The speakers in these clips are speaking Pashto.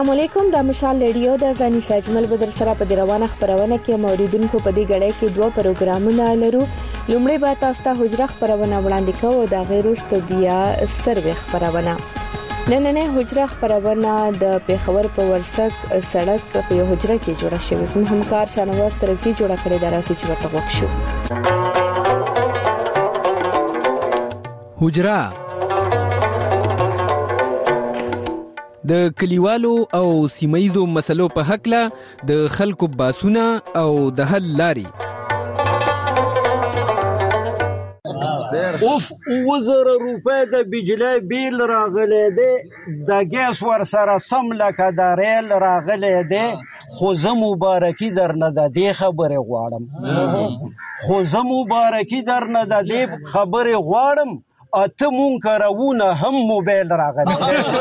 السلام علیکم. د مشال ریډیو د ځاني ساجمل بدر سره په روانه خبرونه کې موریدونکو په دې غړې کې دوه پروګرامونه لرو. لومړی به تاسو ته حجره خبرونه وړاندې کوو د غیرست بیا سروې خبرونه. نننې حجره خبرونه د پیښور په ورسک سړک په یو حجره کې جوړه شوې. زموږ همکار شانواز ترغزي جوړه کړې ده، راځي چې ورته وښیو. حجره د کلیوالو او سیمایزو مسلو په حق له د خلکو باسونه او د حل لاري. اوف 2000 روپے د بجلی بیل راغلی دی، د ګیس ور سره سم لکه د ریل راغلی دی. خو زه مبارکي درنه د دې خبرې غواړم اته مونږ کارونه هم موبایل راغلی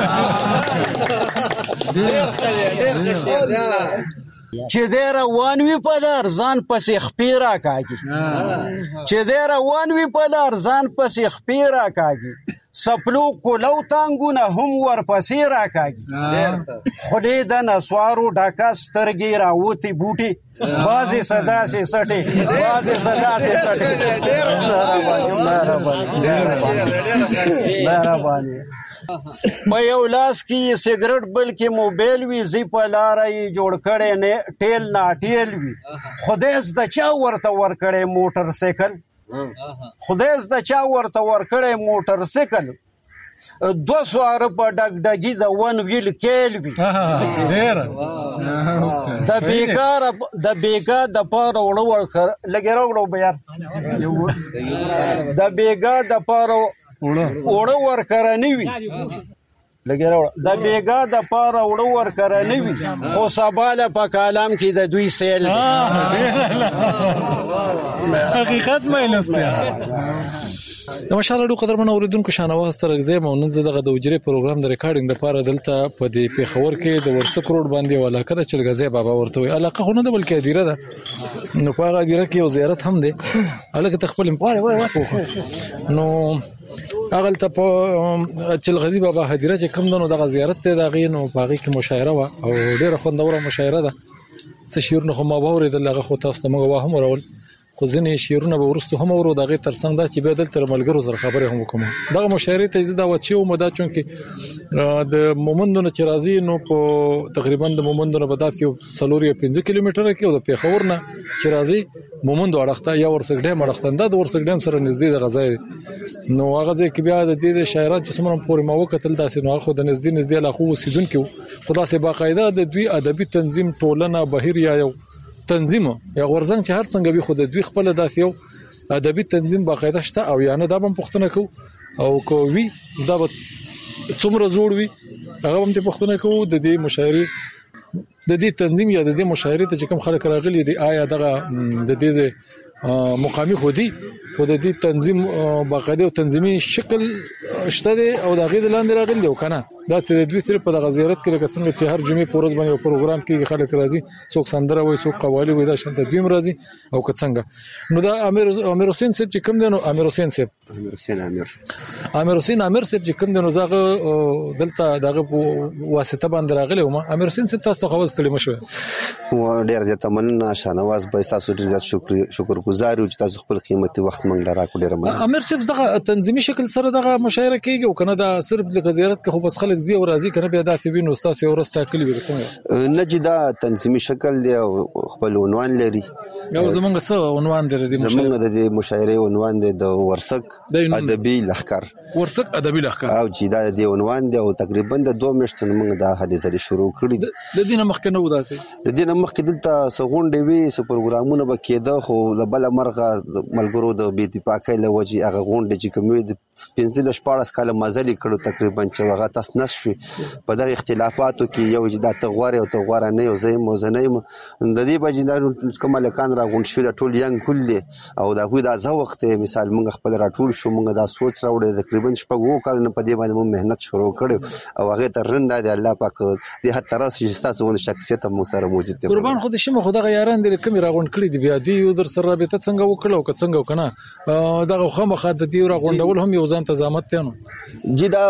چې دی روان وي په لار ځان پسې خپې راکاږي سپلو کولو تانګونه هم ورپسې راکاږي. خولې د نسوارو ډکه سترګې راوتې بوټې بعضې صداسې سټې مهرباني. په یو لاس کې یې سګرټ بل کې موبایل وي، زی په لاره یې جوړ کړی ټیل ناټیل وي. خدای زده چا ورته ورکړی موټرسایکل 2 سواره په ډګډګي د ون ویل کېل وي. د بیګا د پاره وړو ورکرنی وي خو سباله په کالام کې د دوی سیل حقیقت مینسته. د مشالډو قدرمن اوریدونکو شانواز ترغزي مونږ دغه د وجري پروګرام د ریکارډینګ لپاره دلته په دې پیښور کې د ورسک روډ باندې علاقه د چلغزي بابا ورته وي. علاقه خو نه ده بلکې ادیره ده. نو په هغه ادیره کې یو زیارت هم دی. علاقه تخپل نو هغه ته په چلغزي بابا هدیره چې کوم دنو دغه زیارت ته دغه نو باغی کې مشاعره وا او ډیره خوندوره مشاعره ده. څه شیرونه خو ما باورې دغه خو تاسو ته موږ وهم ورول، خو ځینې شیرونه به ورستو هم ورو دغه ترڅنګ دا چې به دلته ملګرو سره خبرې هم وکم. دغه مشاعره ته زیاده وچی او مدا چون کې د مومندونو چې راځي نو په تقریبا د مومندونو په داسې 4-5 کیلومتره کې او د پیښور نه چې راځي مومندو اړخته یا ورسک ډیم اړخته د ورسک ډیم سره نږدې د غزای نو هغه ځکه بیا د دې شاعران چې څومره پورې ما وکتل داسې نو خو د نږدې لا خو وسیدونکو خدا سي باقاعده د دوی ادبي تنظیم ټولنه بهیر یا یو تنظیم یا ورزنګ چې هر څنګه به خود دوی خپل داسې یو ادبي تنظیم باقاعده شته او یا نه دا هم پښتنه کو او کوي دا به څومره جوړ وي هغه هم پښتنه کو د دې مشاعرې د دې تنظیم یا د دې مشاعرې ته چې کوم خلک راغلي دي آیا دغه د دې مقامي خودي خود دې تنظیم باقاعده او تنظیمي شکل شته دي او دا غیر لاندې راغلي دی کنه. دا چې دوی سره په دغه زیارت کې لکه څنګه چې هر جمعې پورز باندې یو پروګرام کې خلک راځي، څوک سندره وایي، څوک قوالی وایي، دا شانت دوی راځي او که څنګه. نو دا امیر حسین صاحب چې کوم دی نو امیر حسین صاحب چې کوم دی نو زغه دلته دغه واسطه باندې راغلی و. ما امیر حسین صاحب تاسو خو واستړي مشوي و ډیر زیاته مننه شانواز به تاسو ډیر زیات شکر گزار یو چې تاسو خپل قیمتي وخت مونږ راکړو. ډیر مننه. امیر صاحب دغه تنظیمي شکل سره دغه مشاعره کیږي او کنه دا صرف د زیارت کې خو بس خلک زی او راځي کنه بیا د فبین استاد یو ورسته کلی ورته نه چې دا تنظیمي شکل دی او خپل عنوان لري. یو زمونږ څه عنوان دی؟ زمونږ د مشاعره عنوان دی د ورسک ادبي لښکر او چې دا د عنوان دی او تقریبا د 2 میاشتو موږ دا حدیثه شروع کړی. د دینه مخکې نو داسې د دینه مخکې دلته سغونډې وی سو پروګرامونه بکیده خو د بل مرغه ملګرو د بي اتفاقۍ لوجي هغه غونډې چې کومې د 15 کاله مزلي کړو تقریبا چې هغه تاس نشوي په دغه اختلافاتو کې یو چې د تغوار او تغوار نه یو ځای موزنه د دې بجیندارو کومه لکان را غونډ شو د ټول ینګ کل او دا خو د ازه وخت مثال موږ خپل راټول شو موږ دا سوچ راوړل تقریبا شپږو کال په دې باندې موږ مهنت شروع کړو او هغه ته رنده د الله پاک دې هر طرف چې تاسو ونه شخصیت مو سره موجود دی. قربان خو دې شمه خدای یاران دې کوم را غونډ کړی دی بیا دې یو در سره رابطه څنګه وکړو که څنګه وکنه دغه خامخا د دې را غونډول هم یو یو ځان ته زحمت دی نو جی دا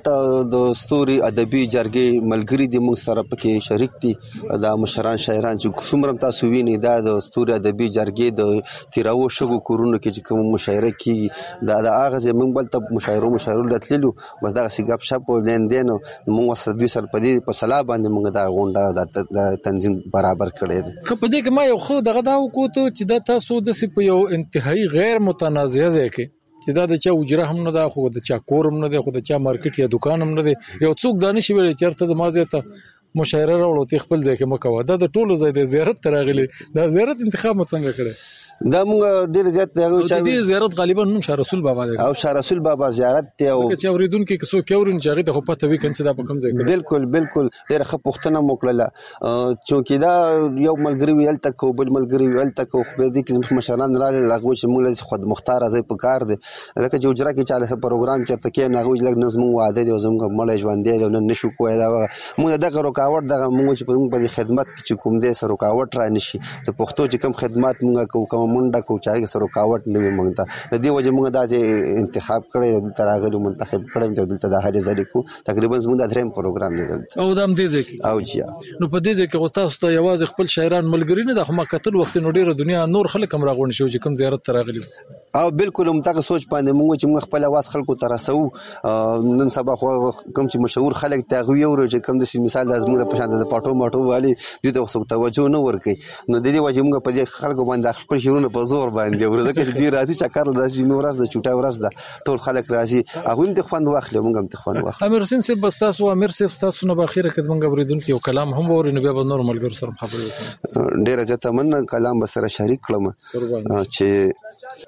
د ستوري ادبي جرګې ملګری دي موږ سره پکې شریک دي دا مشران شاعران چې څومره تاسو وینئ دا د ستوري ادبي جرګې د تیراو شګو کورونو کې چې کوم مشاعره کیږي دا د هغه زمونږ بل ته مشاعرو لتللو بس دغه سی ګپ شپ او لیندین موږ سره دوی سره په صلاح باندې موږ دا غونډه د تنظیم برابر کړی دی. خو په دې کې ما یو خو دغه دا وکړو چې دا تاسو داسې په یو انتهایی غیر متنازع ځای کې چې دا د چا اجره هم نه ده خو د چا کور هم نه دی خو د چا مارکیټ یا دکان هم نه دی یو څوک دا نشي ویلی چې چېرته زما ځای ته مشاعره راوړو ته خپل ځای کې مه کوه دا د ټولو ځای دی زیارت ته راغلی دا زیارت انتخاب مو څنګه کړی دا موږ ډېر زیات د دې زیارت غالبا نوم شاه رسول بابا دی او شاه رسول بابا زیارت دی او چې اوریدونکو کې څوک اورین چې هغه ته خو پته وي کنه چې دا په کوم ځای کې بالکل ډېر ښه پوښتنه مو کړله چونکې دا یو ملګری ویل تک او بل ملګری ویل تک خو به دې کې مشران راغلي هغوی چې موږ له خود مختار ځای په کار دی ځکه چې اجره کې چاله څه پروګرام چېرته کېني هغوی لږ نه زموږ واده دی او زموږ مړی ژوندی دی او نن نشو کوی دا موږ دغه رکاوټ دغه موږ چې په دې خدمت کې چې کوم دی سره رکاوټ را نشي د پښتو چې کوم خدمات موږ کوو کومه منډه کوو چې سره رکاوټ نه وي موږ ته د دې وجه موږ داسې انتخاب کړی دلته راغلو منتخب کړی دلته د هرې ځلې کوو تقریبا زموږ د درېیم پروګرام دی دلته او دا هم دې ځای کې او جی نو په دې ځای کې خو تاسو ته یوازې خپل شاعران ملګري نه ده خو ما کتل وخت نو ډېره دنیا نور خلک هم راغونډ شو چې کوم زیارت ته راغلي او بالکل همدغه سوچ باندې موږ چې موږ خپل اواز خلکو ته رسوو نن سبا خو کوم چې مشهور خلک ته هغوی اورو چې کوم داسې مثال زموږ د په شان د پاټو ماټو والي دوی ته څوک توجه نه ورکوي نو د دې وجې موږ په دې خلکو باندې خپل شعرونه په زور باندې اورو ځکه چې دوی راځي چکر راځي نو ورځ د چوټه ورځ ده ټول خلک راځي هغوی هم د خوند واخلي موږ هم د خوند واخلو. امیر حسین صاحب بس تاسو امیر صاحب تاسو نه په اخره کې موږ اورېدونکي یو کلام هم واورو نو بیا به نور ملګرو سره خبرې وکړو. ډېره زیاته مننه کلام به سره شریک کړم چې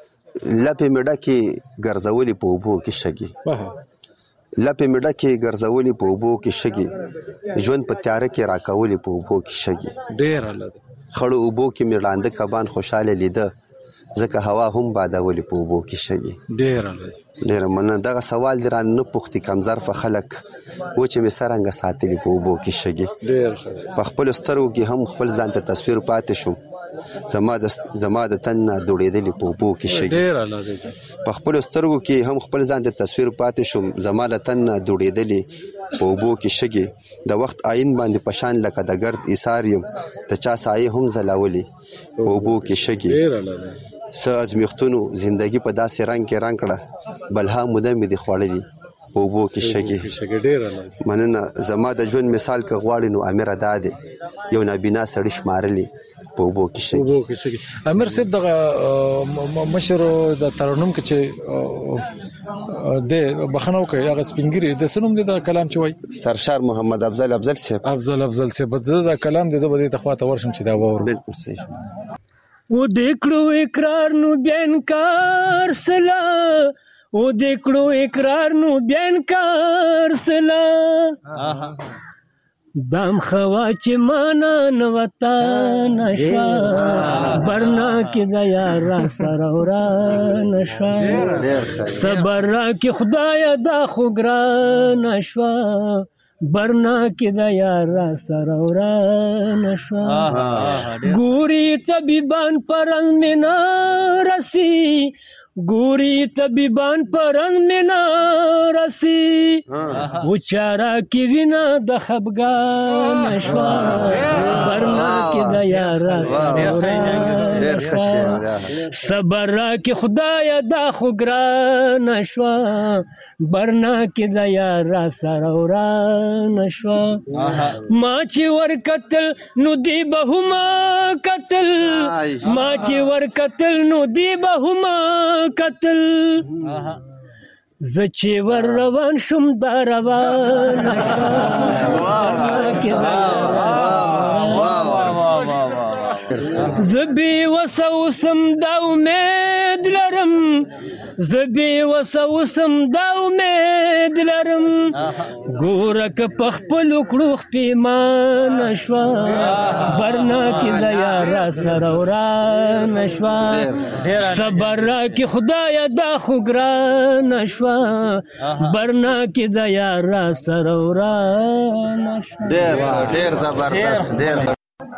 لپې مې ډکې ګرځولې په اوبو کې شګې لپې مې ډکې ګرځولې په اوبو کې شګې ژوند په تیاره کې راکولې په اوبو کې شګې ډېر الله خړو اوبو کې مې ړانده کبان خوشاله لیده ځکه هوا هم بادولې په اوبو کې شګې ډېره مننه دغه سوال دې رانه نه پوښتي کمزرفه خلک و چې مې څرنګه ساتلي په اوبو کې شګې په خپلو سترګو کې هم خپل ځان ته تصویر پاتې شوم زما د تن نه دوړېدلې په اوبو کې شګې په خپلو سترګو کې هم خپل ځان ته تصویر پاتې شوم زما د تن نه دوړېدلې په اوبو کې شګې د وخت آئین باندې پشان لکه د ګرد ایثار یم د چا سایې هم ځلولې په اوبو کې شګې څه ازمیښتونو زندګي په داسې رنګ کې رنګ کړه بلها موده مې دې خوړلې په اوبو کې شګې مننه زما د ژوند مثال که غواړې نو امیر دا دی یو نابینا سړي شمارلې په اوبو کې شګې. امیر صاحب دغه مشر د ترنم کې چې د بخنو کوي هغه سپینګری د سنوم د کلام چې وای سرشار محمد افضل صاحب د کلام د زبدي تخواته ورشم چې دا وور بالکل صحیح و دیکړو اقرار نو بین کار سلا و دیکړو اقرار نو بین کار سلا دام خوا چې مانا نوتا نشا برنا کې د یار سره ورا نشا صبر را کې خدای دا خو ګران نشوا برنا کې د یار سره ورا نشوا ګوري طبيبان پرنګ مینا رسی ګوري طبيبان پرنګ مینا رسی وچارا کې وینا د خفګان نشوا برنا کې د یار سره ورا نشوا صبر را کې خدای دا خو ګران نشوا برنا کې د یار سره ورا نشوا ما چې ور قتل نو دی بهما قتل ما چې ور قتل نو دی بهما قتل ز چې ور روان شم دا روان زبی وسوسم دا امید لرم زبی وسوسم دا امید لرم ګورک پخپل کړو پیمان شوا برنا کې د یار سره ورا نشوا صبر را کې خدای دا خو ګران نشوا برنا کې د یار سره ورا نشوا ډېر زبردست ډېر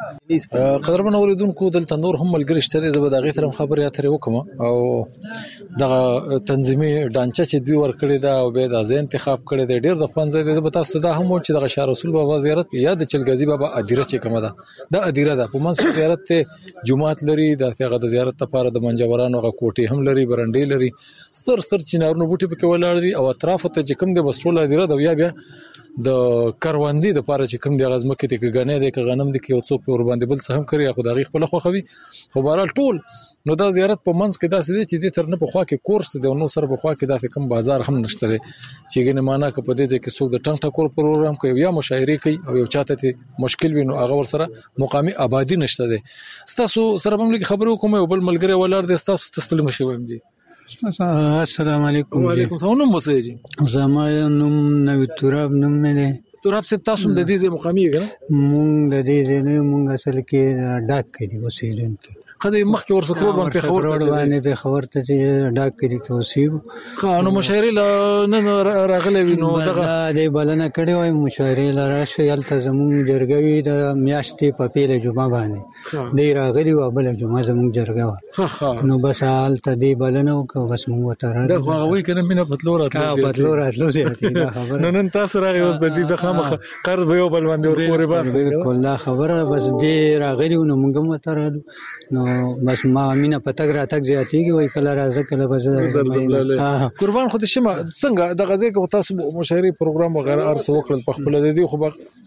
قدرمن اوریدونکو دلته نور هم ملګری شته زه به د هغې سره خبرې اترې وکړم او دغه تنظیمي ډانچه چې دوی ورکړې ده او بیا د ځای انتخاب کړی دی ډېر د خوند ځای دی. زه به تاسو ته دا هم وایم چې دغه شاه رسول بابا زیارت یا د چلګازي بابا ادیره چې کومه ده دا ادیره ده په منځ کې زیارت ته جومات لري د هغه د زیارت لپاره د منجورانو هغه کوټې هم لري برنډې لري ستر چنارونو بوټي پکې ولاړ دي او اطراف ته چې کوم د بسټول ادیره ده بیا د کاروندې د پاره چې کوم د غزمکې ته غنې د غنم د کې او څوک ور باندې بل څه هم کوي خو دغه خپل خوخوي خو بهرال ټول نو دا زیارت په منځ کې داسې دي چې د تر نه په خوا کې کورس دی او نو سره په خوا کې داسې کم بازار هم نشته دی چې ګنې معنا ک په دې کې څوک د ټنګ ټکور پروګرام کوي یا مشاعره کوي او یو چاته مشکل وي نو هغه ور سره مقامي آبادی نشته دی. تاسو سره هم لګي خبرو کوم یو بل ملګری ولر دي تاسو تسلیم شي ویم جی. السلام علیکم. وعلیکم السلام. نوم وسه جی؟ زما نوم نوی تراب نوم مې تراب صاحب تاسو د دې ځای مقامي کنه؟ مونږ د دې ځای نه مونږ اصل کې ډاک کړي اوسېدونکو خدای مخکې ورسکرول باندې په خبر ته چې ډاک کړي کې اوسېو نو مشاعره نن راغلې وینو دغه د بلنه کړي وای مشاعره لراشه یلته زموږ جرګوي د میاشتې په پیله جمعه باندې دی راغلی و بل جمعه زموږ جرګه نو بس حالت دی بلنه او بس موږ وته راغلو دغه وای کنه مینه بدلو راتلو زیاتې دا خبره نن تاسو راغی اوس بدی د خامخ قرض یو بل باندې ور پورې بس کله خبره بس دی راغلی نو موږ وته راغلو نو بس ما امینه پتګ راتګ زیاتېږي وای کله راځه کله بس قربان خو دې شمه څنګه د غزې کو تاسو مشاعري پروګرام وغیرہ ارس وکړل په خپل د دې خو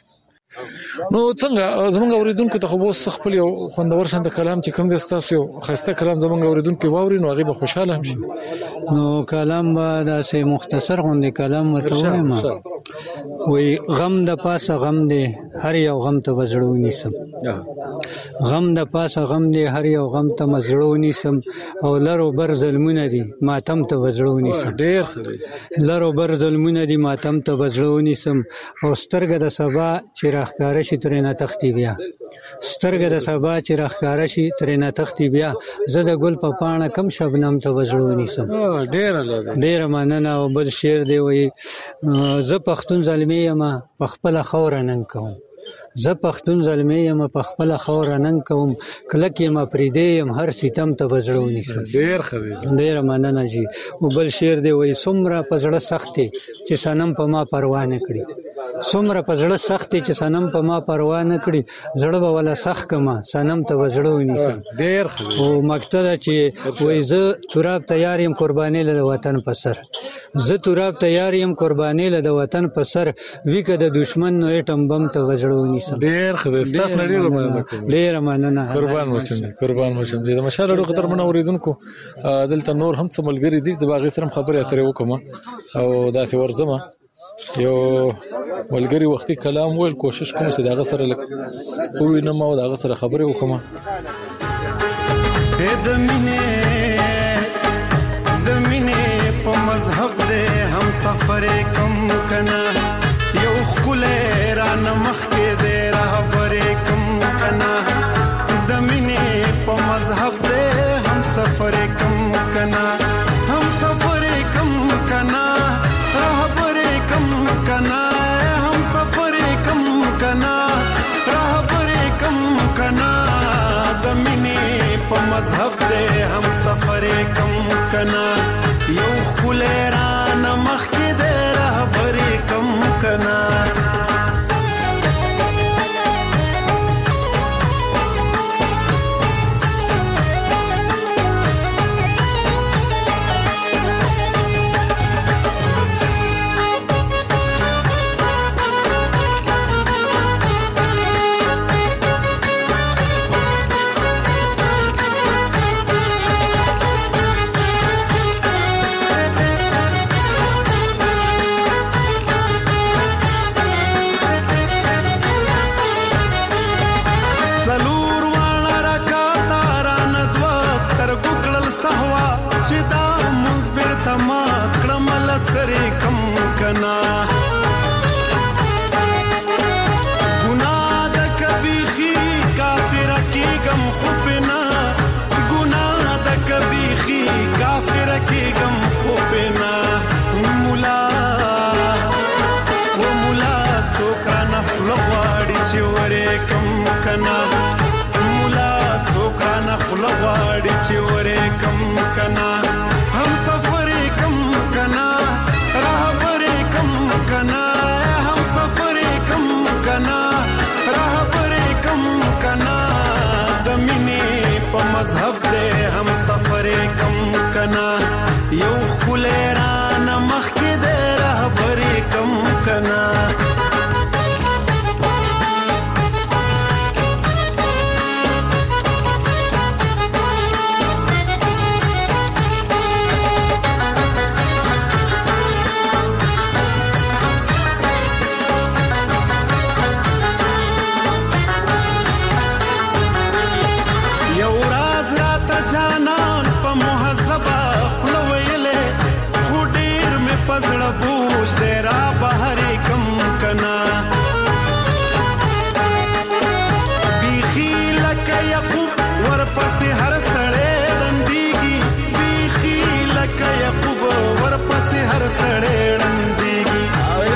نو څنګه زمونږ اوریدونکو ته خو بوس خپل یو خوندور شاند کلام چې کوم د تاسو یو خسته کلام زمونږ اوریدونکو واوري نو هغه به خوشاله هم شي. نو کلام به داسې مختصر غوندې کلام ورته وایم وای غم د پاسه غم دی هر یو غم ته وزړونی سم غم د پاسه غم دی هر یو غم ته مزړونی سم او لرو بر ظلمونه دي ماتم ته وزړونی سم ډېر لرو بر ظلمونه دي ماتم ته وزړونی سم او سترګه د سبا چې راخکاره شي ترې نه تختی بیا سترګه د سبا چې راخکاره شي ترې نه تختی بیا زه د ګل په پاڼه کم شبنم ته وزړونی سم ډېر مننه او بل شعر دی وای زه پښتون زلمی یم په خپل خوره نن کوم زه پښتون زلمی یم په خپل خوره نن کوم کلک یم پریدې یم هر ستم ته وزړونی سم ډېر مننه جی او بل شعر دی وای څومره په زړه سختي چې سنم په ما پروا نه کړی څومره په زړه سختي چې سنم په ما پروا نه کړی زړه به ولا سخت کما سنم ته وزړونی سم ډېر او مقصد چې وای زه تراب تیار یم قرباني له وطن په سر زه تراب تیار یم قرباني له وطن په سر وکړه د دشمن نو اټم بم ته وزړونی سم ډېر خدای ډېر مننه قربان مشم د مشال ډېر خطر منه اوریدونکو دلته نور هم څه ملګری دي زباغه سره خبرې اترې وکم او دا څه ورزمه یو ملګری وختي کلام ویل کوشش کوم چې داغه سره لک وینم او داغه سره خبرې وکم د مینه په مذهب دې هم سفر کم کنا یو خل را نمخ کې دې رهبر کم کنا د مینه په مذهب دې هم سفر کم کنا هم سفر کم کنا رهبر کم کنا هم سفر کم کنا رهبر کم کنا د مینه په مذهب دې هم سفر کم کنا یو خل را نمخ کې دې رهبر کم کنا په مذهب دې هم سفر کم کنا یو خلې را نمخ کې دې رهبر کم کنا بوج دے را بہر کم کنا بیخی لکا یقوب ورپس ہر سڑے دندیگی بیخی لکا یقوب ورپس ہر سڑے دندیگی آئے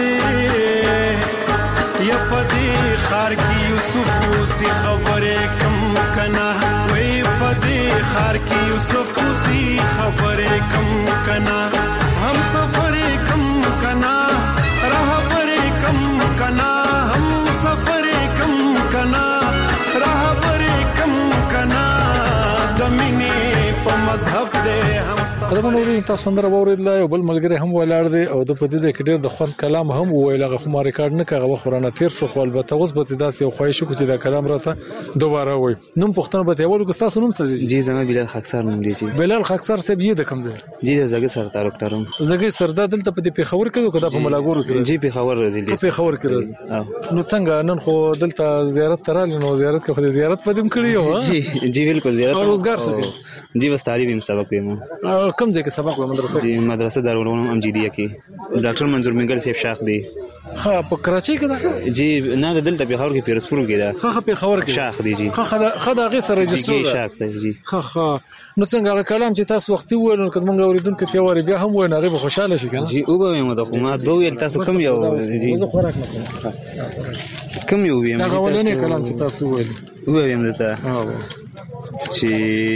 پدی خار کی یوسف سی خبر کم کنا وی پدی خار کی یوسف سی خبر کم کنا ہم سفر کم کنا رہبر کم کنا ہم سفر کم کنا رہبر کم کنا دمینی په مذهب دې هم قدم نوري تاسو سندره ووریدل یو بل ملګری هم ولاړ دی او د پدې ځای کې ډېر د خوند کلام هم وویل هغه خو ما ریکارډ نه کاغه وخورانه تیر شو خو البته اوس به تاسو یو خواهش وکړئ چې دا کلام راته دوباره وای نوم پښتنه به ته ولګ تاسو نوم څه دی جی زما بلال خاکسار نوم دی جی بلال خاکسار صاحب یې د کوم ځای جی د زګي سره تعلق لرم زګي سردا دلته په پیښور کې دا په ملاګورو کې جی پیښور راځي په پیښور کې راځي نو څنګه نن خو دلته زیارت تراله نو زیارت کې خو زیارت پدیم کړی یو جی بالکل زیارت روزګار څه جی بس تعلیم سبق ویم کوم ځای کې سبق و مدرسه جی مدرسه دارالعلوم امجدیه کې ډاکټر منظور منګل صاحب شاخ دی ها په کراچۍ کې دا جی نه دلته پیښور کې پیرسپور کې دا ها پیښور کې شاخ دی جی خدا غي سره رجسټر شاخ دی جی ها نو څنګه کلام چې تاسو وختي وویل نو کله موږ اوریدونکو ته وری بیا هم وای نه غي خوشاله شي کنه جی او به مو د خو ما دوه ویل تاسو کم یو جی کم یو ویم دا ولنه کلام چې تاسو ویل ویم دته چې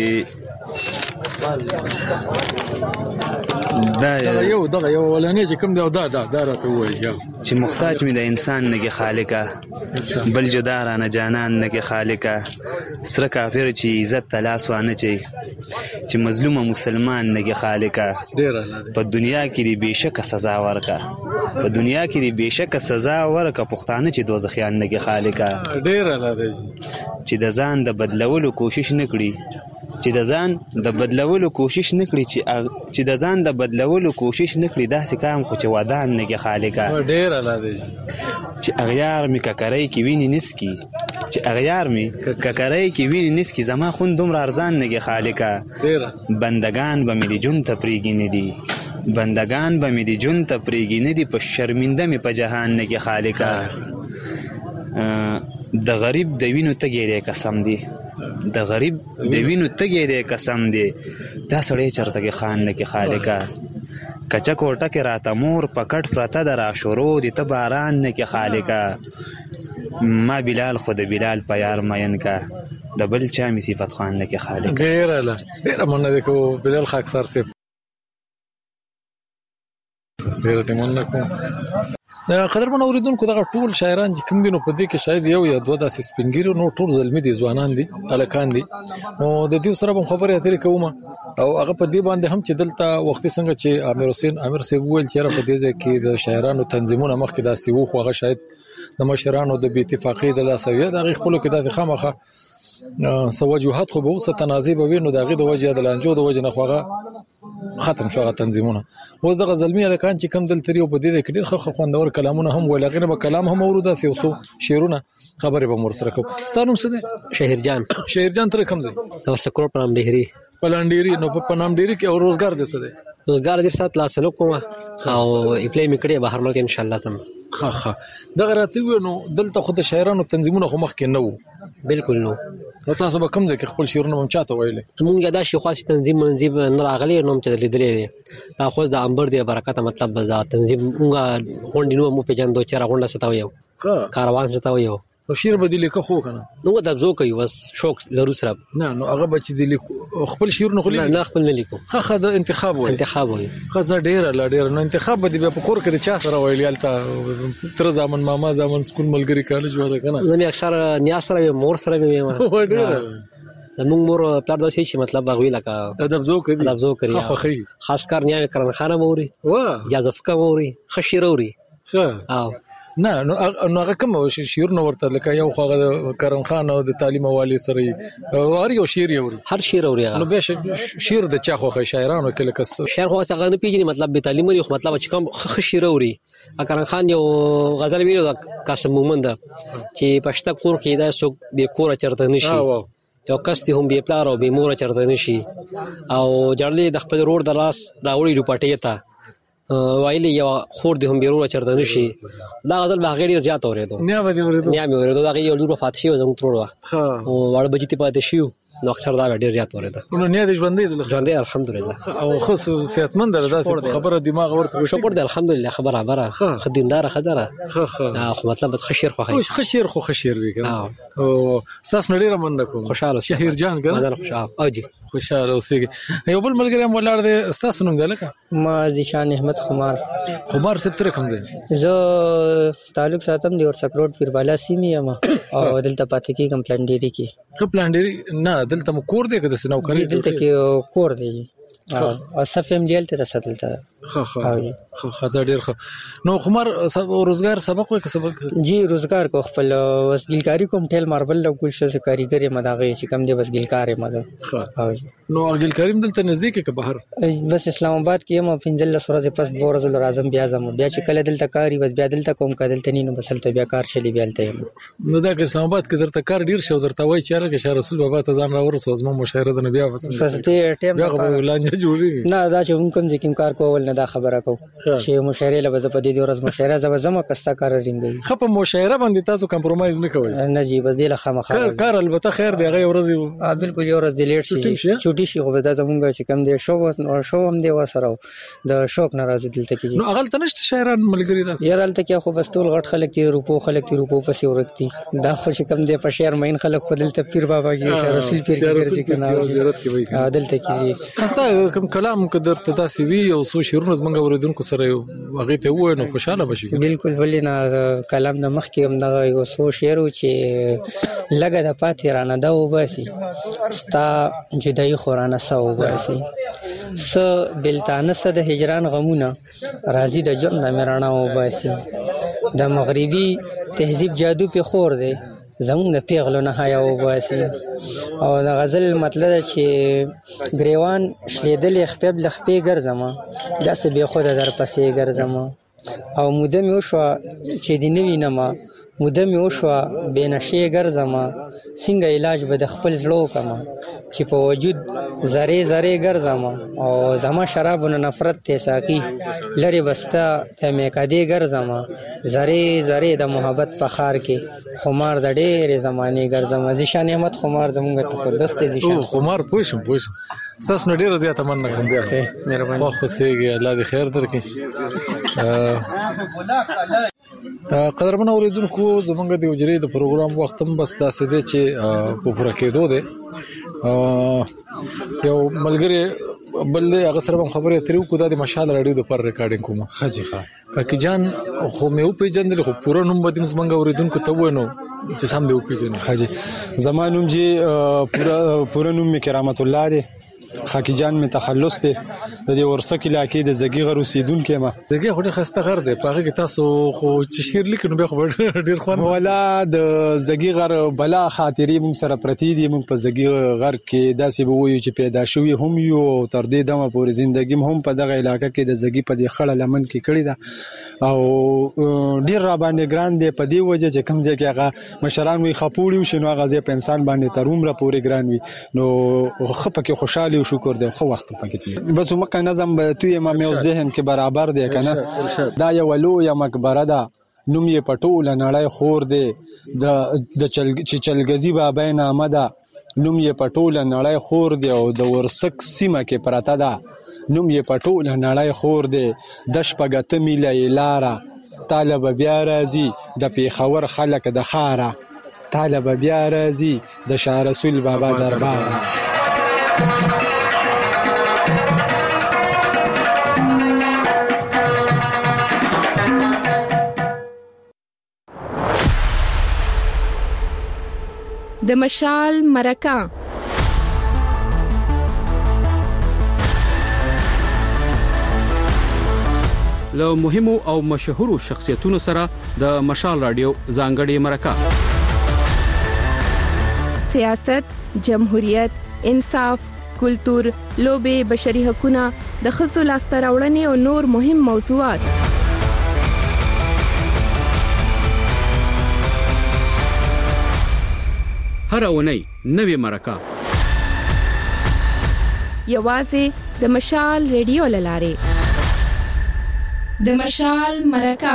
دا یو ولنه چې کوم دا راته وایي چې محتاج می د انسان نه کې خالقا بل جدا را نه جانان نه کې خالقا سره کافر چې عزت تلاس وانه چې مظلوم مسلمان نه کې خالقا په دنیا کې دی بهشکه سزا ورکا په دنیا کې دی بهشکه سزا ورکا پښتانه چې دوزخیان نه کې خالقا ډیر الله چې د ځان د بدلولو کوشش نکړي چې د ځان د بدلولو کوشش نکړي چې د ځان د بدلولو کوشش نکړي داسې کام خو چې ودان نه کې خالقا ډیر الله دی چې اغیار می ککرای کې ویني نسکی چې اغیار می ککرای کې ویني نسکی زما خون دومره ارزان نه کې خالقا بندگان به مې جون ته پریږي نه دي بندگان به مې جون ته پریږي نه دي په شرمنده می په جهان نه کې خالقا د غریب د وینو تګې قسم دی د غریب د وینو تګې قسم دی دا سړی چرته کې خان نه کې خالقا کچا کوټه کې راته مور پکټ پرته در شروع دي ته باران نه کې خالقا ما بلال خود بلال په یار مین کا د بل چا می صفات خان نه کې خالقا ډیر الله ډیر مننه کو بلال خاکسار سے ډیر ته مننه کو قدرمن اوریدونکو دغه ټول شاعران چې کوم دي نو په دې کې شاید یو یا دوه داسې سپینګیرو نو ټول زلمی دي ځوانان دي الکان دي نو د دې سره په خبره اترې کوم او هغه په دې باندې هم چې دلته وختي څنګه چې امیر حسین امیر سی وویل چې په دې ځای کې د شاعرانو تنظیمونه مخکې داسې وو خو هغه شاید د مشرانو د بې اتفاقۍ د لاسویه د خپل کې د خامخه سوجوهات خو به وسه تنازع به وینو دغه د وجه د لانجو د وجه نه خوغه ختم شو غا تنظیمونه اوس د غزلمی الکان چې کم دل تریو په دې کې ډېر ښه خوندور کلامونه هم ولغه به کلام هم اورودا سی اوسو شعرونه خبره به مور سره کو ستانو څه ده شهرجان تر کم ځای او سکرو پرام ډېری پلانډيري نو په پنام ډيري کې او روزګار دې څه ده روزګار دې سات لا سلو کوم او اپلای میکړي بهر ملک ان شاء الله تم ها دغه راته نو دلته خو د شاعرانو تنظیمونه خو مخ کې نه وو بالکل نو تاسو به کوم ځای کې خپل شعرونه هم چاته ویلې مونږ دا شي خاص تنظیم نه راغلي نو چې لیدلې دي دا خو د امبر دی برکت مطلب دا تنظیم مونږ غونډې نو مو په جان دوه چر غونډه ستاو یو کاروان ستاو یو نو شعر بدلی که خو کنه نو دا زو کوي بس شوق ضرور سره نه نو هغه بچ دی خپل شعر نه خو نه خپل نه لیکو خه د انتخاب وای خزه ډیر نو انتخاب به دی په کور کې چا سره ویلالتا تر ځامن ماما ځامن سکول ملګری کالج وره کنه زمي اکثر نیا سره مور سره ویم زموږ مور پلار داسې چې مطلب هغوی لکه ادب زو کوي خاص کار نیاوې کرن خانه موري جازفکه موري ښه شعر اوري نه نو هغه کوم شعر نو ورته لکه یو خو هغه کرن خان او د تعلیم والی سره هر یو شعر اوري هر شعر اوري نو به شعر د چا خو شاعرانو کې لکه شعر خو څنګه نه پیژني مطلب به تعلیم لري خو مطلب چې کوم ښه شعر اوري کرن خان یو غزل ویلو د قاسم مومند چې پښتا کور کې دا څوک به کور چرته نشي یو کس ته هم به پلار او به مور چرته نشي او جړلې د خپل روړ د لاس راوړي ډوپټې ته وایلی یو خور د هم بیرو چرته نشي دا غزل به غیر زیات اوریدو نه مې اوریدو دا یو لور وفات شي زموږ تروړه او وړ بجتی پاتې شي نو اکثر دا ډیر زیات اوریدو نو نه د ژوندې الحمدلله او خصوص صحتمند ده خبره دماغ ورته شکر دې الحمدلله خبره خدیندار خدره خو مطلب خشیر خو خشیر وی کنه او تاسو نړۍ رمنده کوم خوشاله شهیر جان کنه خوشاله او جی خوشاله اوسېږي یو بل ملګری هم ولاړ دی تاسو نوم دی لکه ما ذیشان احمد خمار ستر کوم دی زه تعلق ساتم دی ورسک روډ پیربالا سیمه یم او دلته پاتې کېږم پلانډيري کې نه دلته مو کور دی که د نوکری دلته کې کور دی او صفم دیل ته رسیدلته خاصه ډیر خو نو خمار روزګار سبق وای که سبق جی روزګار کو خپل وسګلکاری کوم ټیل ماربل لو کول شو کاریګر مداغه چې کم دی وسګلکار مده نو وسګلکاری دلته نزدیک کې بهر بس اسلام آباد کې مو پنځل سورې پس بورز الرازم بیا چې کله دلته کاری بس بیا دلته کوم کدلته نینو بسلته بیا کار شلی بیالته نو دا اسلام آباد کې درته کار ډیر شو درته وای چې هغه شه رسول بابا ته ځان راورسو زما مشاهره د نبی بس ته ټیم لانجه جوړی نه دا چې کوم ځکه کار کول نه دا خبره کو چې مشاهره له په دې ورځ مشاهره زما کستا کار رینګي خپ مشاهره باندې تاسو کمپرمایز نه کوئ نه جی بس دې له خامخا کار البته خیر دی هغه ورځ بالکل یو ورځ د لیټ شي چوټي شي خو دا زمونږ چې کم دی شو هم دی وسره د شوق ناراض دلته کې نو هغه تنشت شاعران ملګری دا یارالته کې خو بس ټول غټ خلک دی روپو پسې ورکتي دا خو چې کم دی په شعر مین خلک خو دلته پیر بابا کې رسول پیر کې کنه دلته کې خاصه کوم کلام قدر تاسو وی او سو شعرونه زمونږ اوریدونکو سره هغه ته وای نو خوشاله بشي بالکل ولې نه کلام د مخ کې هم دا یو سو شعر چې لګه د پاتې رانه دا وباسي ستا جدای خورانه سو وباسي س بلتانه س د هجران غمونه راضی د جون د میرانا وباسي د مغربي تهذیب جادو په خور دی زمون د پیغلو نه حیا وباسي او د غزل مطلب چې گریوان شلیدل خپل لخپې ګرځما داسې به خود در پسې ګرځما او موده مې وشو چې دی نوی نما موده مې وشو به نشي ګرځما څنګه علاج به د خپل زړه کما چې په وجود زره ګرځما او زما شرابونه نفرت ته ساقي لری بستا ته مې کدي ګرځما زره د محبت په خار کې خمار د ډېر زمانه ګرځما ذیشان احمد خمار زمونږ ته خودسته ذیشان خمار پوښم تاسو نو ډیر زیاته مننه کوم بیا مهرباني خو سیږي الله دې خیر درکړي قدرمن اوریدونکو زمونږ د وجري د پروګرام وخت هم بس داسې دی چې په پوره کېدو دی یو ملګری بل هغه سره خبرې اترې وکړو د مشال راډیو د پر ریکارډینګ کوم خجي ښه پاکي جان خو مې په جندل خو پوره نوم به زمونږ اوریدونکو ته وینو چې سم دی په جن خجي زمانوم جی پوره نوم می کرامت الله دی خاکی جان می تخلص دی د دې ورسک علاقې د زګي غر اوسیدونکو ما زګي خو خسته غر دی پاګه کې تاسو خو چې شیر لیکنو به خو ډیر خوان ولا د زګي غر بلا خاطرې مون سره پرتی دي مون په زګي غر کې داسې به وایو چې پیدا شوی هم یو تر دې دمه پورې ژوندۍ هم په دغه علاقې کې د زګي په دې خړه لمن کې کړی دا او ډیر را باندې ګران دی په دې وجه چې کمزې کې هغه مشران وي خپوړي شنو هغه ځې په انسان باندې تروم را پورې ګران وي نو خپه کې خوشاله او شکر دی خو وخت پکې بس مکه نظم به توې ما مې ذهن کې برابر دی کنه دا یو لویه مقبره ده نوم یې پټوله نړۍ خور دی د چلګزي بابا نامه ده نوم یې پټوله نړۍ خور دی او د ورسک سیمه کې پراته ده نوم یې پټوله نړۍ خور دی د شپږ میله لاره طالب بیا راځي د پیښور خلک د خاره طالب بیا راځي د شاه رسول بابا دربار د مشال مرکه له مهمو او مشهورو شخصیتونو سره د مشال رادیو ځانګړي مرکه سیاست، جمهوریت، انصاف، کلتور، لوبه، بشري حقوقونه، د ښځو لاسته راوړنې او نور مهم موضوعات هر اونۍ نوې مرکه یوازې د مشال ریډیو لاره د مشال مرکه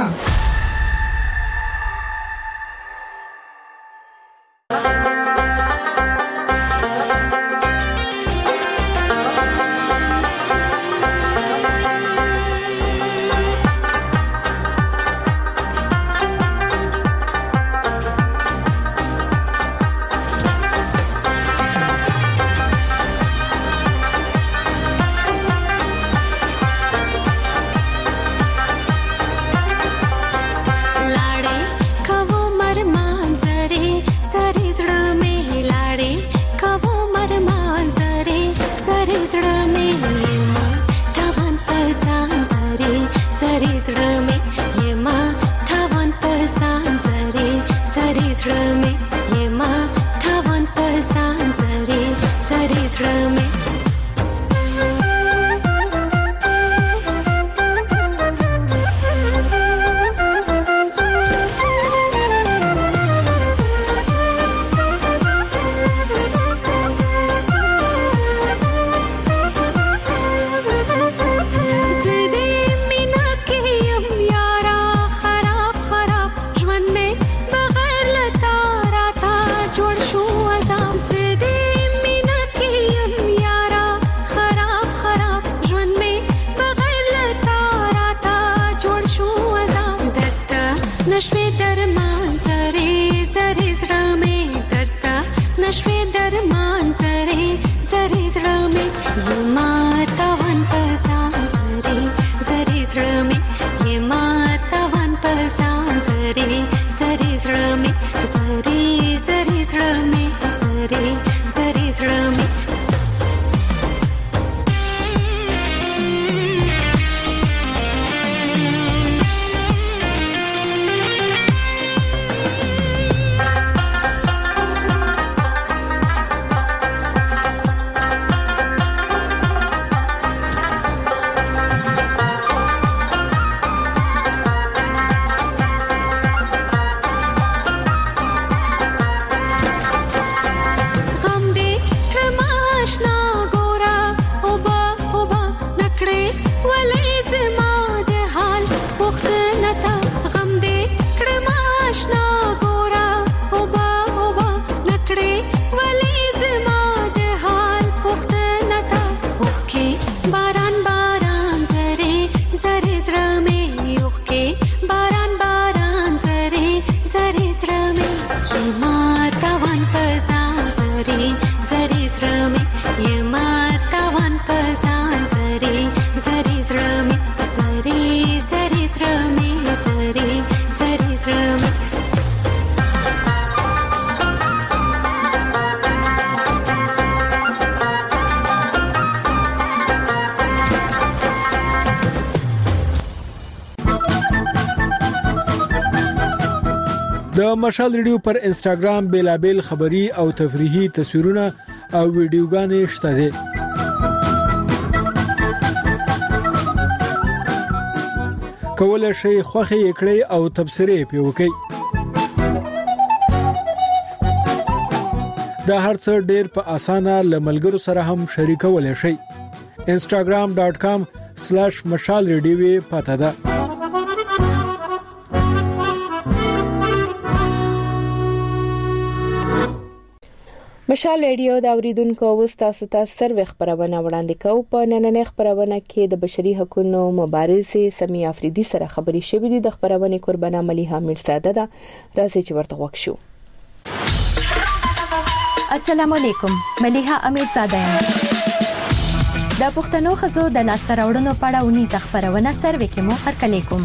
د مشال ریډیو پر انستګرام بیلابل خبری او تفریحي تصویرونه او ویډیوګانې شته دي. کولای شئ خوښي کړئ او تبصرې پې وکړئ. دا هرڅه ډېر په اسانه لملګرو سره هم شریکولای شئ. instagram.com/mashalradio پته ده. مشال ریډیو د اوریدونکو وستاسو ته سروي خبرونه وړاندې کوي. په نننۍ خبرونه کې د بشري حقوقو مبارزه سمي افریدي سره خبري شوې دي. د خبرونه قربانه مليحه میرزاده ده. راځي چې ورته وښیو. السلام علیکم، مليحه امیرزاده یم. د پښتنو خزو د لاسته راوړنو په اړه ونی خبرونه سروي کې مو هرکلی کوم.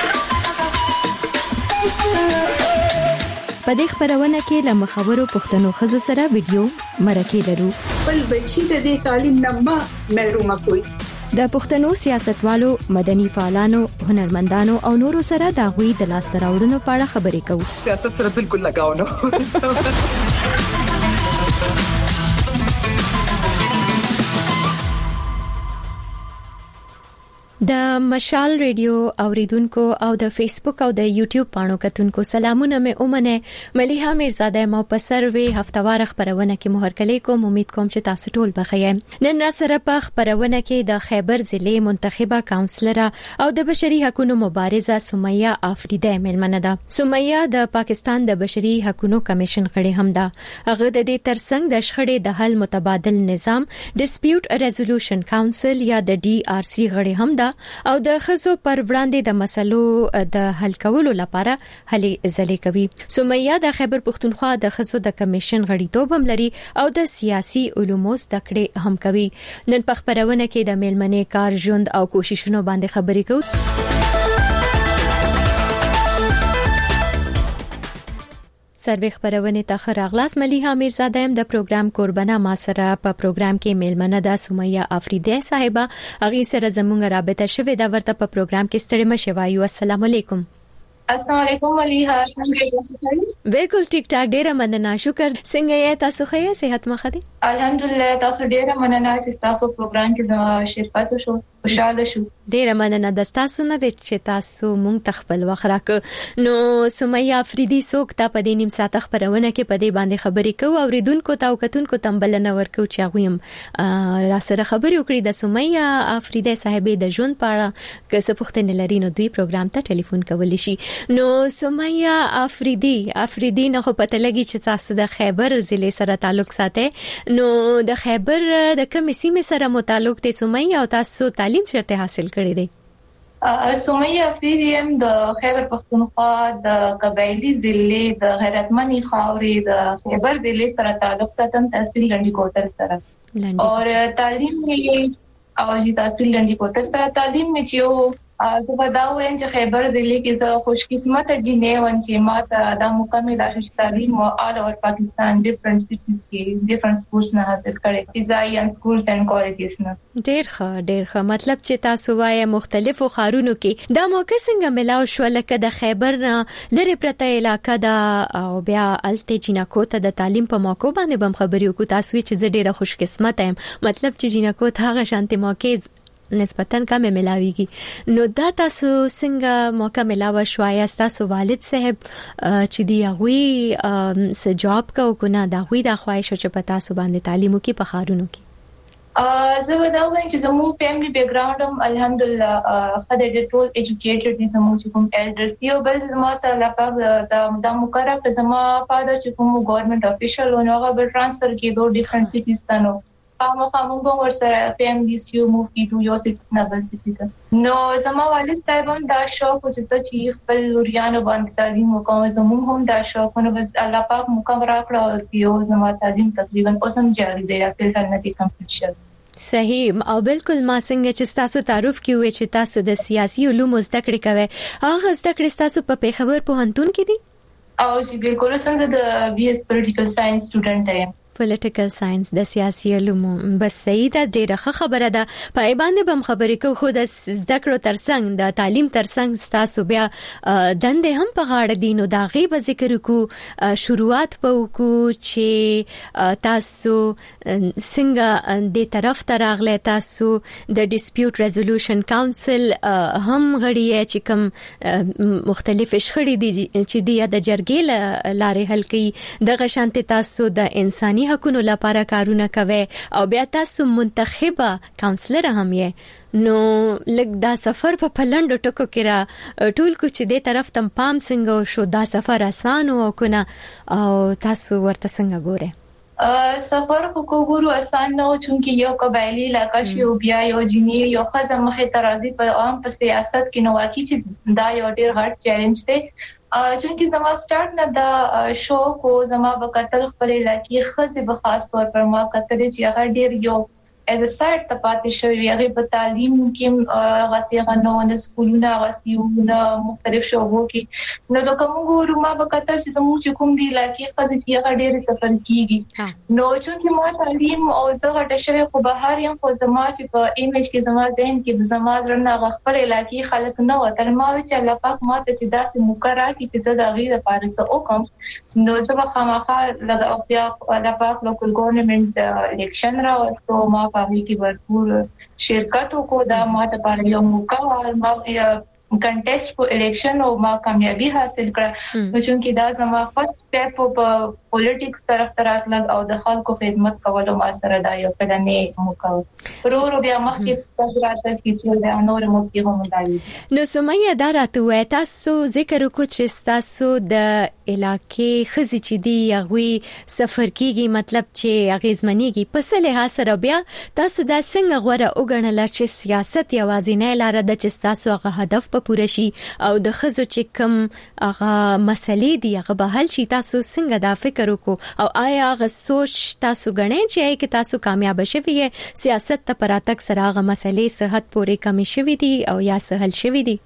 په دې خبرونه کې له مخاورو پښتنو خزو سره ویډیو مرکه لرو. بل بچی د دې تعلیم نه محروم کوي. د پښتنو سیاستوالو، مدني فعالانو، هنرمندانو او نورو سره د غوي د لاس تراوړنو په اړه خبرې کوو. سیاست سره بالکل لگاو نه. د مشال ریډیو اوریدونکو او د فیسبوک او د یوټیوب پاڼو کتونکو سلامونه مې اومنه. ملیحه میرزاده مو په سروي هفتوار خبرونه کې مهرکلې کوم. امید کوم چې تاسو ټول بخیر. نن را سره په خبرونه کې د خیبر ضلع منتخبه کونسلر او د بشري حقوقو مبارزه سمیه افریدی ملمنه ده. سمیه د پاکستان د بشري حقوقو کمیشن غړي هم ده. هغه د دې ترڅنګ د شخړې د حل متبادل نظام ډیسپیوټ ریزولوشن کونسل یا د DRC غړي هم ده او د خزو پر وړاندې د مسلو د حل کولو لپاره هلې ځلې کوي. سمیه د خیبر پختونخوا د خزو د کمیشن غړیتوب هم لري او د سیاسي علومو زده کړې هم کوي. نن په خبرونه کې د میلمنې کار ژوند او کوششونو باندې خبرې کوو. سروي خبرونه ته خراغلاس. ملیحه میرزاده د پروګرام قربانه ما سره په پروګرام کې میلمنه د سمیه افریدی صاحبہ اغي سره زموږ رابطه شوه دا ورته په پروګرام کې ستړي مشوایو. السلام علیکم. السلام علیکم ملیحه. بالکل ټیک ټاک. ډیره مننه. شکر. څنګه یې تاسو ښه صحت مخه دي؟ الحمدلله. تاسو ډیره مننه چې تاسو پروګرام کې زما شرکت وشو. خوشاله شو. ډیره مننه د تاسو نه چې تاسو مونږ تخپل وخراک. نو سمیه افریدی څوک ته په دې نیم ساعت خبرونه کې په دې باندې خبرې کوو. اوریدونکو ته او کتونکو تمبلنه ورکو چې غویم را سره خبرې وکړي د سمیه افریدی صاحبې د ژوند په اړه که څه پوښتنې لري نو دوی پروګرام ته ټلیفون کولی شي. نو سمیه افریدی نه خو پته لګي چې تاسو د خیبر ضلع سره تعلق ساتي. نو د خیبر د کومې سیمې سره متعلق دي سمیه او تاسو تعلیم چیرته حاصل کړی دی؟ سمیه افریدی د خیبر پختونخوا د قبایلی ضلع د غیرتمنی خاورې د خیبر ضلع سره تعلق ساتم. تحصیل لنډی کوتل سره اور تعلیم میں او جی تحصیل لنډی کوتل سره تعلیم میں چې زه بداو یم چې خیبر ضلع کې زه خوش قسمت جنې ون چې ماته د مکمل داشت تعلیم او آل اوور پاکستان ډیفرنٹ سټیز کې ډیفرنٹ سکولز نه حاصل کړي. فضایی ان سکولز اینڈ کالجز نه. ډیر ښه. مطلب چې تاسو وایي مختلفو خارونو کې دا موقع څنګه ملاو شو لکه د خیبر نه لری پرته علاقہ دا او بیا الته جنکو ته د تعلیم په موقع باندې بم خبرې وکړو. تاسو چې زه ډیره خوش قسمت یم. مطلب چې جنکو ته هغه شانتي موقع نسبتاً کم ملاويږي. نو دا تاسو څنګه موقع ملاوه شو؟ یا تاسو والد صاحب چې دی هغه س جاب کو نه دا غوي د خواهش چې پتا سو باندې تعلیم کې په خارونو کې زه وداو چې زموږ فیملی بیک گراوند هم الحمدلله خدای دې ټول ایجوکیټډ دي. زموږ کوم ایلډرز دی او بل ما ته لپاره د مقرره زما فادر چې کوم ګورنمنت افیشل و نو هغه به ترانسفر کېدو ډیفرنٹ سټیز ته نو موږ ورسره فیملیز یو موو کیدو یو سټیز نه بل سټیز ته. نو زما والد صاحب هم دا شوق چې خپل لوریانو باندې تعلیم وکوم. زموږ هم دا شوق نو بس الله پاک موږ راکړو یو زما تعلیم تقریبا اوسم جاری دی خپل نه دي کمپلیټ شو. صحیح. او بالکل ما څنګه چې تاسو تعارف کیوي چې تاسو د سیاسي علومو زده کړې کوي هغه زده کړې تاسو په پیښور پوهنتون کې دي؟ او چې بالکل څنګه د BS پولیټیکل ساينس سټوډنټ یم. پولیټیکل ساينس د سیاسي علومو. بس صحیح ده. ډیره خبره ده. په باندې بم خبرې کو خو د زده کړو ترڅنګ د تعلیم ترڅنګ تاسو بیا دندې هم په غاړه دي. نو دا غي به ذکر کو شروعات په کو چې تاسو څنګه د طرف تراغله تاسو د ډیسپیوټ ریزولوشن کونسل هم غړي چې کوم مختلف شخړې دي چې د جرګې لارې حل کوي دغه شانتي تاسو د انساني حقوقو لپاره کارونه کوي او بیا تاسو منتخبه کونسلر هم یې. نو لګ دا سفر په پلند ټکو کې را ټول کو چې د طرف تم پام څنګه شو دا سفر آسان او کنه او تاسو ورته څنګه ګوره؟ سفر کو ګورو آسان نه و چونکی یو قبایلی علاقہ شی او بیا یو جنی یو خزه مخه ترازی په عام په سیاست کې نو واقعي چې دا یو ډیر هارد چیلنج دی. چونکی زما سٹارٹ نه دا شو کو زما وکتل خپل علاقې خزه به خاص طور پر ما کتل چې هغه ډیر یو از سایت ته پاتې شوی هغه په تعلیم کې غاسي غنونه سکولونه غاسيونه مختلف شوبو کې نو کوم ګورو ما به کتل چې زموږ کوم دی لکه قضیه چې هغه ډېر سفر کیږي نو چې ما تعلیم او زه غټه شوی خو بهر یم خو زما چې په ایمیج کې زما ذهن کې زما زړه خپل علاقې خلک نه وتر ما چې الله پاک ما ته چې داسې مقرره کړي چې دا غیر لپاره څه وکم نو زه به خامخا لږ او بیا الله پاک لوکل ګورنمنت الیکشن راوستو ما په کې ورپور شرکت وکړو دا ما ته پر یو موقع ما کنټیسټ په الیکشن او ما کامیابی حاصل کړه نو چې دا زما فرست سټیپ په پولیټکس طرف تراتل او د خلکو خدمت کولو ما سره دا یو پلانې موقع ورو بیا مخکې تجربه کې دا نور مو کې هم دایي نو سمیا دا راته تاسو ذکر وکړو چې تاسو د علاقې خزي چې دی هغه سفر کیږي مطلب چې اغیزمنېږي پس له سره بیا تاسو دا څنګه غوړه وګڼل چې سیاست یوازینی لار ده چې تاسو هغه هدف په پوره شي او د خزو چې کوم هغه مسلې دی هغه به حل شي تاسو څنګه دا فکر وکړو او آیا هغه سوچ تاسو غنئ چې کې تاسو کامیاب شوي سیاست ته پراتک سره هغه مسلې صحت پورې کمی شوي دي او یا سهل شوي دي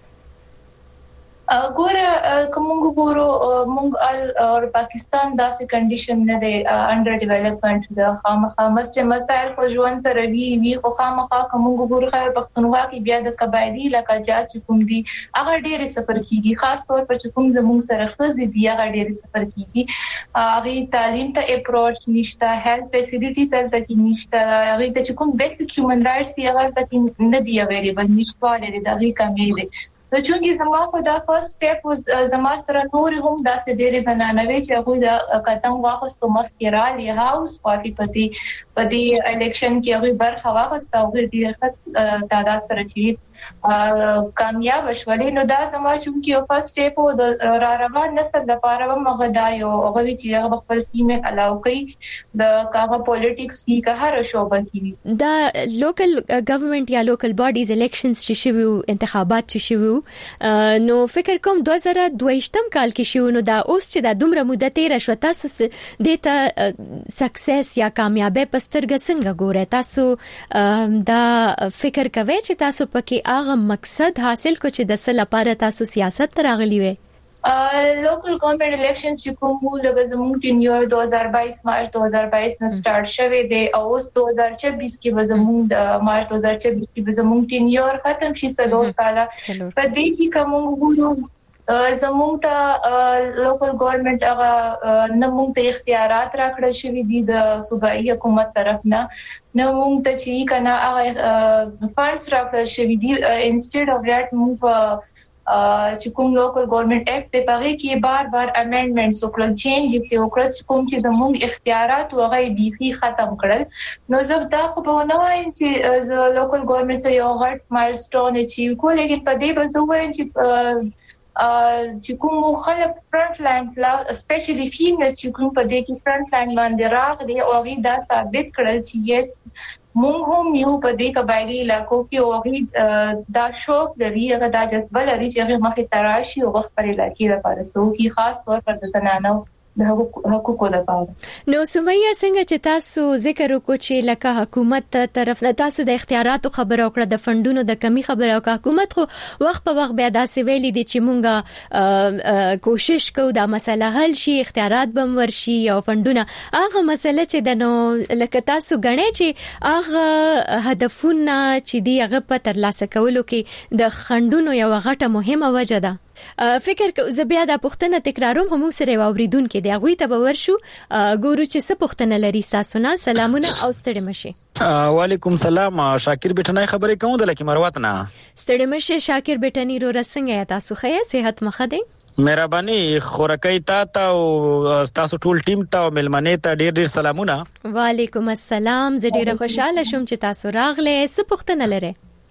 ګوره کومو ګورو مونږ او پاکستان داسې کنډیشن نه دی انډر ډیولپمنٹ د خامخا مسایل خو ژوند سره وی خو خامخا کومو ګورو خیر پښتونخوا کې بیا د قبایلی لکهجات کوم دي هغه ډېر سفر کیږي خاص طور پر کوم زموږ سره خزي دی هغه ډېر سفر کیږي هغه تعلیم ته اپروچ نشته هیلث فیسیلیټیز تل نشته هغه ته کوم بیسیک هیومن رائټس دی هغه ته نه دی اویلیبل نشته لري دا کمی دی نو چې زما په دا فرست سټیپ وز زما سره نور هم داسې ډېر زنانوي چې هغه د قدم واخستو مخکې را لې هاوس پارټي پتی الیکشن کې هغه برخه واخسته او ډېر تعداد سره چې کامیاب شولې نو دا زما چې یو فرست سټیپ و د را روان نسل لپاره موږ دا یو هغه چې هغه خپل فیمیل الاو کوي د کاغه پالیټکس کې هر شوبه کې دا لوکل ګورنمنت یا لوکل باډیز الیکشنز چې شوي انتخابات چې شوي نو فکر کوم 2022 کال کې شو نو دا اوس چې دا دومره مدته تیر شو تاسو دته سکسس یا کامیابی پسترګ څنګه ګورئ تاسو دا فکر کوئ چې تاسو پکې هغه مقصد حاصل کو چې د سل لپاره تاسو سیاست ته راغلی وي لوکل ګورنمنت الیکشنز چې کوم لږ زموږ ټینیور 2022 مارچ 2022 نه سٹارټ شوه دی او اوس 2026 کې زموږ د مارچ 2026 کې زموږ ټینیور ختم شي سلور کاله په دې کې کوم وګورو زموږ ته لوکل ګورنمنت هغه نموږ ته اختیارات راکړل شوی دي د صوبایي حکومت طرف نه نموږ ته چې کنه هغه فانډز راکړل شوی دي انسټډ اف دیٹ موږ چې کوم لوکل ګورنمنت ایکټ په هغه کې بار امندمنټس وکړل چینجز وکړل کوم چې د موږ اختیارات هغه بيخي ختم کړل نو زه دا خو په نو وایم چې لوکل ګورنمنت سره یو غټ مایلستون اچیو کولی لیکن په دې به وایم چې کوم خلک فرنٹ لاین سپیشلی فیمیلز چې کوم په دې کې فرنٹ لاین باندې راغلي او هغه دا ثابت کړل چې یس مونږ هم یو په دې قبایلی علاقو کې او دا شوق لري هغه دا جذبه لري چې هغه مخې تراشي او خپل علاقې لپاره سوي خاص طور پر د زنانو د حقوقو لپاره نو سمیا څنګه چې تاسو ذکر وکړو چې لکه حکومت طرف نه تاسو د اختیاراتو خبره وکړه د فندونو د کمی خبره وکړه حکومت خو وخت په وخت بیا داسې ویلي دي چې مونږه کوشش کوو دا مسله حل شي اختیارات بم ورشي او فندونه هغه مسله چې د نو لکه تاسو غنئ چې هغه هدفونه چې دی هغه په ترلاسه کولو کې د خندونو یو غټه مهمه وجه ده فکر زه بیا د پښتنه تکراروم هم سره اوریدونکو دی هغه ته باور شو ګورو چې څه پښتنه لري تاسو نه سلامونه او ستړي مشه وعلیکم السلام شاکر بیٹنای خبرې کوم د لکه مروت نه ستړي مشه شاکر بیٹنی رو رسنګ تاسو خیا صحت مخه دی مهرباني خورکۍ تا او تاسو ټول ټیم ته ملمنې ته ډېر سلامونه وعلیکم السلام زه ډېر خوشاله شوم چې تاسو راغله څه پښتنه لري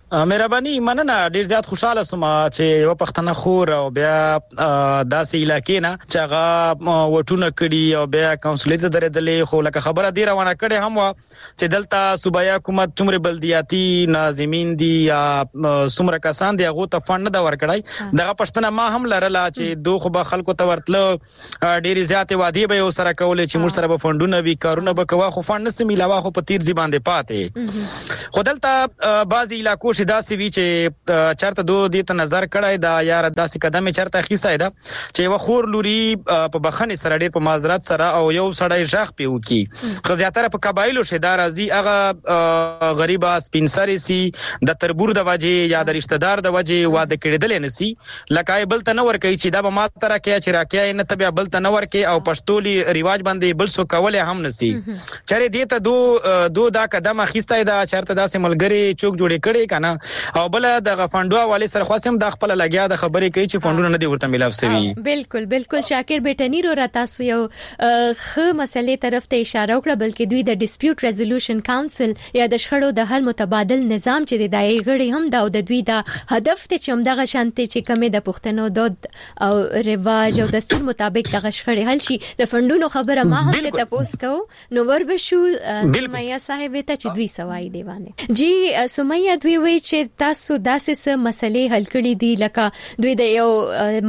مهرباني مننه ډیر زیات خوشاله سوم چې یو پښتنه خور او بیا داسې علاقې نه چې هغه وټونه کړي او بیا کونسلې ته درېدلې خو لکه خبره دی روانه کړي هم وا چې دلته صوبایي حکومت څومره بلدیاتي ناظمین دي یا څومره کسان دي هغه ته فند نه ورکړای دغه پښتنه ما هم لرله چې دوه خو به خلکو ته ورتلو ډیر زیات وادي به سره کولې چې موږ سره به فندونه وی کارونه به کوا خو فند نسمې علاوه خو په تیر ځبان دي پاتې خو دلته بعضی علاقو داسې وی چې چرته دوه دې ته نظر کړای دا یار داسې قدم چرته خېستای دا چې و خور لوري په بخنه سره ډېر په معذرت سره او یو سړی ژغ پیو کی خو زیاتره په قبایلو شیدار ازي هغه غریبا سپینسری سي د تربور د وجه یا د رشتہ دار د وجه واده کړي نسی لکه بل ته نور کوي چې دا به ماتره کې چې راکې نه تبع بل ته نور کې او پښتولي ریواج باندې بل سو کوله هم نسی چره دې ته دو دا قدم خېستای دا چرته داسې ملګری چوک جوړې کړي کنه او بل د غفندو والي سره خاصم د خپل لګیا د خبرې کوي چې فندونه نه دی ورته ملاو سوي بالکل شاکر بیٹنی رو را تاسو یو خ مسلې طرف ته اشاره وکړه بلکې دوی د ډیسپیوټ ریزولوشن کونسل یا د شخړو د حل متبادل نظام چې د دای غړي هم دا د دوی د هدف ته چې هم دغه شانتي چې کمې د پښتنو دود او رواج او دستور مطابق دغه شخړې حل شي د فندونو خبره ما هم ته تاسو کو نو وربشو سمیه صاحب ته چې دوی سوای دیوانه جی سمیه دوی وی چې تاسو داسې مسلې حل کړې دي لکه دوی د یو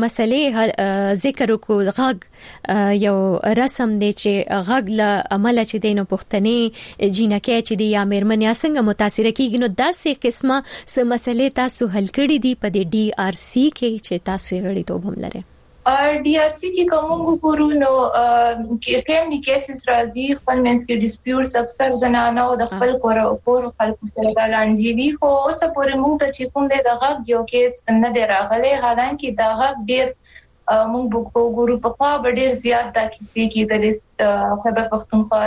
مسلې ذکر وکړو غږ یو رسم دی چې غږ له عمل چې دینو پښتني جینکه چې دی یا مېرمنیا څنګه متاثر کیږي نو داسې قسمه سم مسلې تاسو حل کړې دي په دې DRC کې چې تاسو غړي ته هم لري DRC کې کومو ګورونو کې فیملی کیسز راځي خپل منځ کې ډیسپیوټس اکثر زنانه او د خپل کور خلکو سره د لانجوي خو اوس پورې موږ ته چې کوم د غږ یو کیس نه دی راغلی حالانکه دا غږ ډیر موږ ګورو په خوا ډیر زیات د کیسې کې د خبر پښتونخوا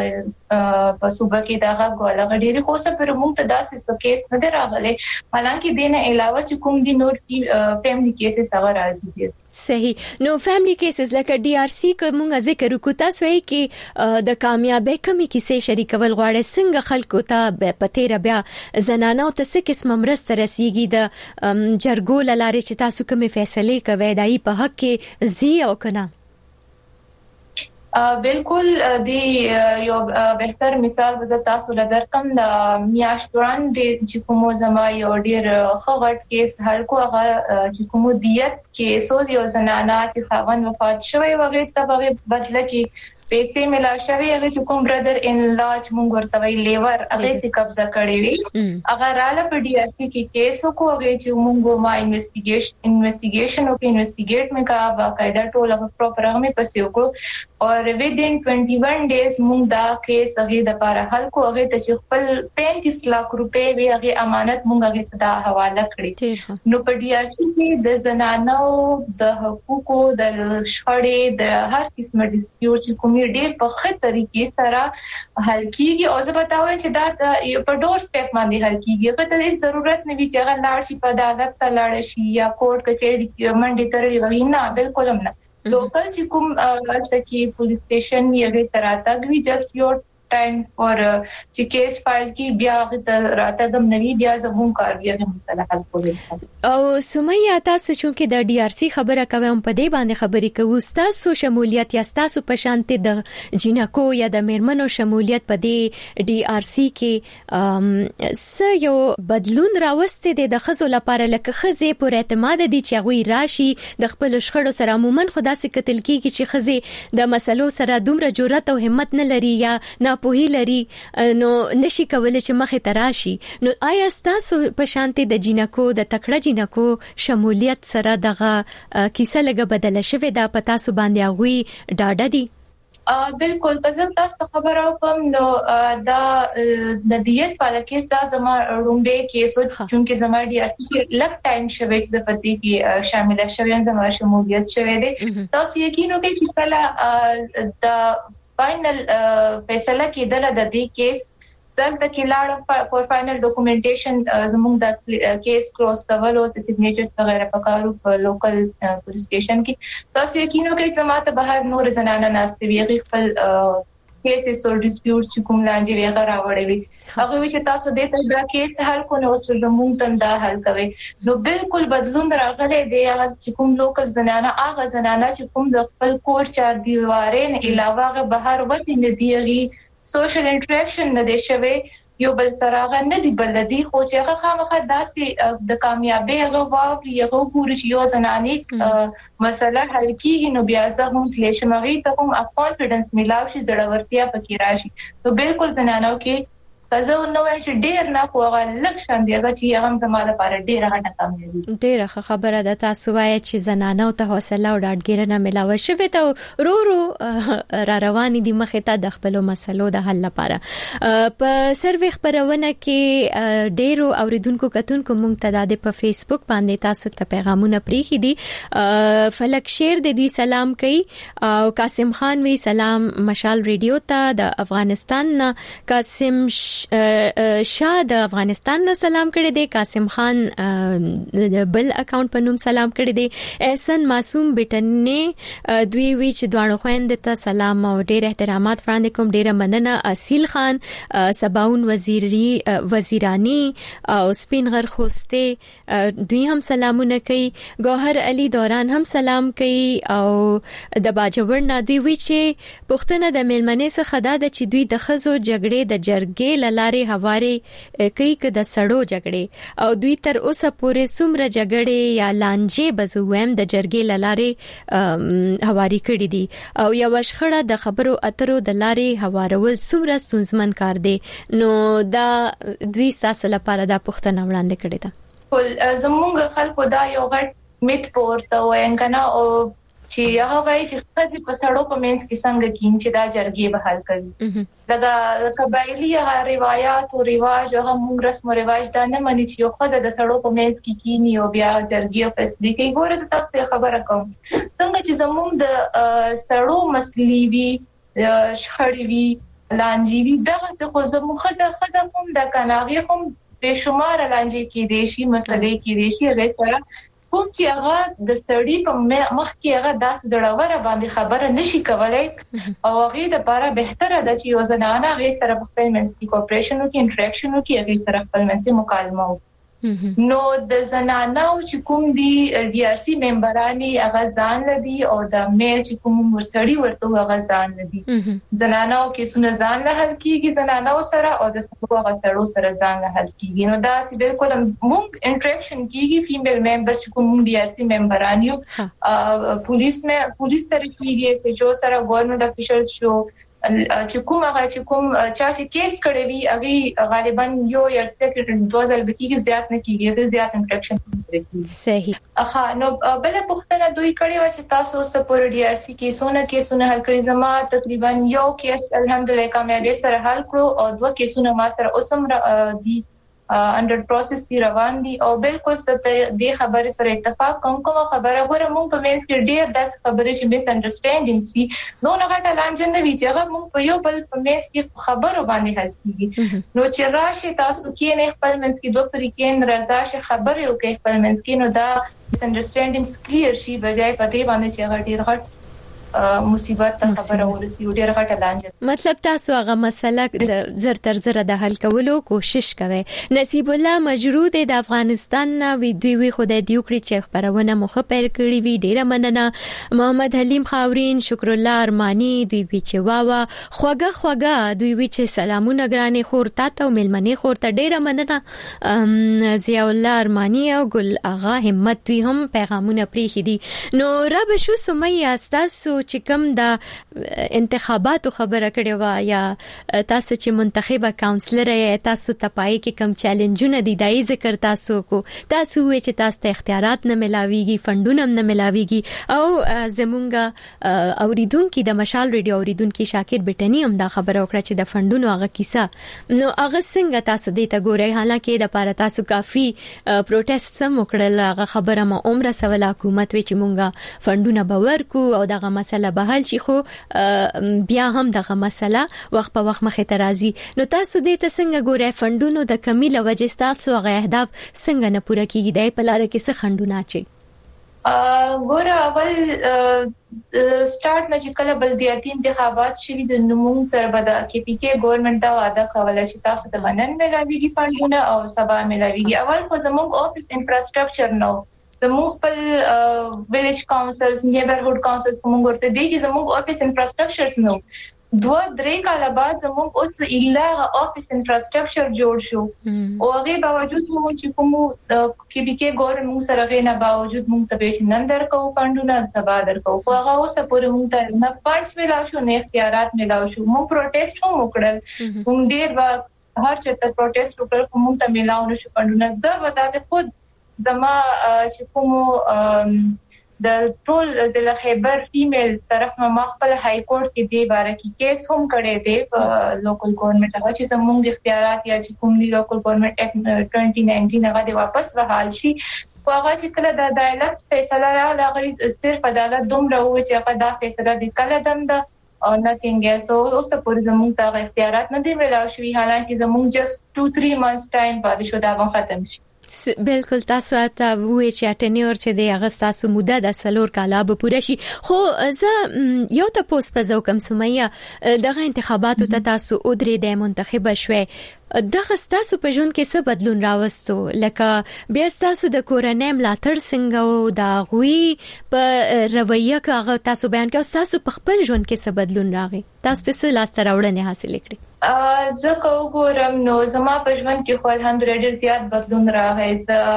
په صوبه کې دا غږ ولا ډیر خو څه پر موږ ته داسې کیس نه دی راغلی حالانکه دینه علاوه چې کوم دي نور فیملی کیسز هغه راځي دي صحیح نو فیملی کیسز لکه DRC کومه ذکر وکړو تاسو یې کې د کامیابی کمی کیسې شریکول غواړي څنګه خلکو ته پته را بیا زنانه او تاسو قسم مرسته رسیږي د جرګو لاره چې تاسو کومه فیصله کوي دای په حق کې زی او کنه بالکل دی یو بهتر مثال وزه تاسو لدرکم د میاشت وړاندې چې کومو زما یو ډیر خغټ کیس هر کو هغه چې کومو دیت کې سو یو زنانه چې خاوند وفات شوی وغه ته به بدله کې پیسې ملا شوی هغه چې کوم برادر ان لاج مونږ ورته وی لیور هغه ته قبضه کړی وی هغه رااله په DRC کې کیس کو هغه چې مونږ ما انویسټیګیشن او انویسټیګیټ مې کا باقاعده ټول هغه پروپر هغه مې پسې وکړو اور within 21 days مونږ دا کیس هغه د لپاره حل کو هغه ته چې خپل 35 لک روپے وی هغه امانت مونږ هغه ته دا حواله کړی نو په DRC کې د زنانو د حقوقو د شخړې د هر قسمه ډیسپیوټ چې کوم ډېر په ښه طریقې سره حل کیږي او زه بتاوم چې دا په ډور سټیپ باندې حل کیږي په دې ضرورت نه وی چې هغه لاړ شي په عدالت ته لاړ شي یا کورټ کې منډه ترې وي نه بالکل هم نه لوکل چې کوم تکي پولیس سټیشن یې تراته وی جسٹ یور ټایم اور چې کیس فایل کی بیا راته د نوی بیا زمون کار بیا مسله حل کولای او سمیه تاسو چې د DRC خبره کوم په دې باندې خبرې کوو تاسو شمولیت یا تاسو په شانته د جنکو یا د میرمنو شمولیت په دې DRC کې س یو بدلون راوستي د خزو لپاره لکه خزه پر اعتماد دي چې غوي راشي د خپل شخړو سره عموما خدا سي قتل کیږي چې خزه د مسلو سره دومره جرأت او همت نه لري یا نه پوهی لري نو نشي کولای چې مخه تراشي نو آیا تاسو په شانتي د جنکو د تکړه جنکو شمولیت سره دغه کیسه لګه بدله شوې ده په تاسو باندې غوي ډاډه دي بالکل تاسو تاسو خبر او کوم نو دا د دیت پالیکیس دا زما رومبه کې سو چې زما DRC کې لک ټایم شوي چې پتی کې شامل شوي زما شمولیت شوي دي تاسو یقین وکړئ چې کله د فائنل فیصله کېدل د دې کیس ځکه چې لاړ فور فائنل ډاکومېنټیشن زموږ د کیس کروس کول او سیګنیچرز وغیرہ پکارو په لوکل پولیس سټیشن کې تاسو یقین وکړئ چې ماته بهر نور زنانه ناشته وی خپل کیسز او ډیسپیوټس چې کوم لانجې ویغه راوړې وي هغه چې تاسو دې ته دا کیس حل کو نو زموږ تم دا حل کوي نو بالکل بدلون راغلی دی چې کوم لوکل زنانه هغه زنانه چې کوم د خپل کور چار دیوارې نه علاوه بهر وتی نه دیږي سوشل انټریکشن نه دی شوی یو بل سره غ نه دی بلدي خو چې هغه خامخا داسې د کامیابی هغه واوري هغه ګوري چې یو زنانه مسله حل کیږي نو بیا زه هم کلیشمغي ته هم کانفیډنس ملاوي چې زړورتیا پکې راشي نو بالکل زنانو کې زه نو چې ډیر نه کوغه لکشن دی چې هغه زموږ لپاره ډیره غټه کامیابی ډیره خبره ده تاسو وایي چې زنانو ته حوصله او ډاډګیرنه ملاوي شوی ته رو را روان دي مخه ته د خپل مسلو د حل لپاره په سروې خبرونه کې ډیرو اوریدونکو کتونکو مونږ ته د په فیسبوک باندې تاسو ته پیغامونه پریخي دي فلک شیر د دوی سلام کوي او قاسم خان وی سلام مشال ریډیو ته د افغانستان قاسم شاه د افغانستان نه سلام کړی دی قاسم خان بل اکاونټ په نوم سلام کړی دی احسن معصوم بیٹنه دوی وی چې دوانو خويند ته سلام او ډیر احترامات وړاندې کوم ډیر مننه اصیل خان سباون وزیرانی او سپین غر خوسته دوی هم سلامونه کوي ګوهر علي دوران هم سلام کوي او د باجوړ نه دوی وی چې پښتنه د میلمنې څخه دا د چې دوی د خزو جګړې د جرګې لارې هواري کوي که د سړو جګړې او دوی تر اوسه پورې څومره جګړې یا لانجې بزویم د جرګې لارې هواري کړې دي او یو شخړه د خبرو اترو د لارې هوارول څومره ستونزمن کار دی نو دا دوی تاسو لپاره د پښتنه وړاندې کړی دا زموږ خلکو دا یو غټ میت پورته وینګنه او چې هغه وایي چې خځې په سړو په منځ کې څنګه کین چې دا جرګې به حل کوي دا قبایلی روایت او رواج هغه موږ رسم او رواج دا نه مانی چې یو خځه د سړو په منځ کې کینی او بیا جرګې فیصله کوي ګوره تاسو ته خبره کوم څنګه چې زموږ د سړو مسلې وی شخړې وی لانجې وی دا څه خو زموږ خځه هم د کناغي هم به شمار لانجې کې دي شي مسلې کې دي شي غیره کوم چې هغه د سړی په مخ کې هغه داس زړور باندې خبره نشي کولای او هغه د لپاره بهتره ده چې یو زنانه هغه سره په خپل منځ کې کوپریشن او کې انټریکشن او کې هغه سره خپل منځ کې مکالمه نو د زنانو چې کوم دي ډي ار سي ممبرانی هغه ځان لدی او د میل چې کوم ورسړی ورته هغه ځان لدی زنانو کې سونه ځان له حل کیږي زنانو سره او د هغه سړو سره ځان له حل کیږي نو دا سی بالکل موږ انټریکشن کیږي فیمیل ممبر چې کوم ډي ار سي ممبرانی پولیس سره کیږي چې جو سره ګورنمنت افیشلز شو چې کوم چا چې کیس کړی وي هغه غالبا یو یا سیکریټری 2000 بکیږي زیات نه کیږي زیات انټریکشن سره کیږي صحیح نو بل پختنه دوی کړی و چې تاسو سپور ډي ار سي کیسونه حل کړی زما تقریبا یو کیس الحمدلله کامیابی سره حل کړو او دوه کیسونه ما سره اوسم دي انډر پروسس دی روان دي او بالکل ست دې خبره سره اتفاق کوم خبره غوړه مونږ په مینس کې ډېر داس خبرې چې میس انډرستانډینګ سي نو نه غټه لانجه نه وی چې هغه مونږ په یو بل په مینس کې خبرو باندې حل کیږي نو چې راشي تاسو کې نه خپل مینس کې دوه طریقې رضا شي خبرې او کې خپل مینس کې نو دا میس انډرستانډینګ کلیر شي بجای پته باندې چې هغه ډېر غټ مصیبت ته خبره ورسي ډېر غټه لانجه مطلب تاسو هغه مسله زر تر زر د حل کولو کوشش کوي نصیب الله مجرود د افغانستان نه وی دوی خدای دی وکړي چې خبرونه مخه پیر کړی وی ډیره مننه محمد حلیم خاورین شکر الله ارمانی دوی وی چې واوا خوګه دوی وی چې سلامونه ګرانه خور تاسو ملمنې خور ته ډیره مننه ضیاء الله ارمانی او ګل اغا همت دوی هم پیغامونه پریخي دي نو رب شو سمیه تاسو چې کوم د انتخاباتو خبره کړې و یا تاسو چې منتخبه کاونسلر یې تاسو ته پای کې کوم چیلنجونه دي دای ذکر تاسو کو تاسو وې چې تاسو ته اختیارات نه ملاويږي فندونه نه ملاويږي او زمونږ اوریدونکو د مشال ریډیو اوریدونکو شاکر بیٹنی هم دا خبره وکړه چې د فندونو هغه کیسه نو هغه څنګه تاسو دې ته ګورئ حالکه د لپاره تاسو کافي پروټیست سم وکړل هغه خبره ما عمره سوال حکومت وی چې مونږه فندونه باور کو او دغه مسله به حل شي خو بیا هم دغه مسله وخت په وخت مخه ترازی نو تاسو دې ته څنګه ګورئ فندونو د کمی له وجې تاسو هغه اهداف څنګه نه پوره کیږي د پلار کې څه خندونه چي ګوره اول سٹارټ نه چې کله بلدیاتي انتخابات شوي د نمون سره به د KPK ګورنمنت دا وعده کوله چې تاسو ته باندې ملاويږي فندونه او سبا ملاويږي. اول خو زموږ افیس انفراستراکچر نو زموږ په ویلیج کاونسلز نیبرهود کاونسلز کوم ورته دي چې زموږ افیس انفراستراکچرز نو 2-3 کال بعد زموږ اوس ایله افیس انفراستراکچر جوړ شو او هغه باوجود مو چې کوم KPK ګورنمنت سره غینه باوجود موږ ته به نن درکو فندونه سبا درکو خو هغه اوس پورې موږ ته نه پارس ملاو شو نه اختیارات ملاو شو. موږ پروټیسټ هم وکړل موږ ډیر هر چېرته پروټیسټ وکړل موږ ته ملاو نشو فندونه. زه وزاد خود زما چې کوم د ټول ضلع خیبر فیمیل طرف ما خپل های کورټ کې دی باره کې کیس هم کړی دی په لوکل ګورنمنت هغه چې زموږ اختیارات یا چې کوم دی لوکل ګورنمنت اکټ 2019 هغه دی واپس بحال شي. هغه چې کله د عدالت فیصله راغله صرف عدالت دومره و چې هغه دا فیصله د کله دم د او nothing else اوس پورې زموږ ته اختیارات نه دی ملاو شوی حالانکه زموږ just 2-3 months time پاتې شو دا به ختم شي. بالکل تاسو ته وې چې ټنیور چې د اغستاسو موده د سلور کاله به پوره شي خو زه یو ته پوس په کوم سمیا دغه انتخاباتو ته تاسو او درې د منتخب شوي دغه تاسو په ژوند کې څه بدلون راوستو لکه بیا تاسو د کورنۍ ملاتړ څنګه او د غوي په رویه کې تاسو بیان کړئ تاسو په خپل ژوند کې څه بدلون راغی تاسو څه لاس راوړنې حاصل کړې؟ زه کوم نو زما په ژوند کې خو الحمدلله زیات بدلون راغی.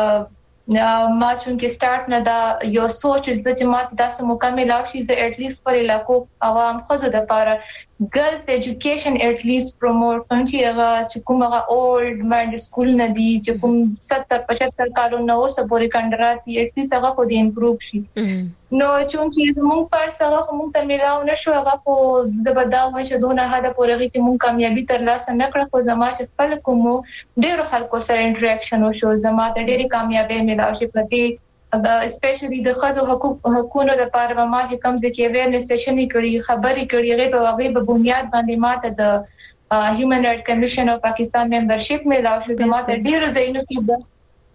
ما چونکه سٹارټ نه دا یو سوچ چې ما تاسو مکمل شي زه اټ لیست پر علاقو عوام خزو د پاره ګرلز ایجوکیشن اټ لیست پروموټ کوم چې هغه کوم هغه اولډ ماینډ سکول نه دي چې کوم 70-75 کالونو نو سپوري کندرات اټ لیست هغه خو دې امپروو شي. نو چونکه موږ پر سره موږ ته ملاو نشو هغه خو زبرداو مشه دونه هدا پورغي کې موږ کامیابی ترلاسه نکړه خو زما چې خپل کوم ډېر خلکو سره انټریکشن وشو زما ته ډېری کامیابی ملاو شي پدې اسپیشلی د خزو حقوقو د پاره ما چې کم ځکه اویرنس سیشن کړي خبري کړي هغه په بنیاد باندې ماته د هیومن رائټ کمیشن اف پاکستان ممبرشپ ملاو شو زما ته ډېر زینو کې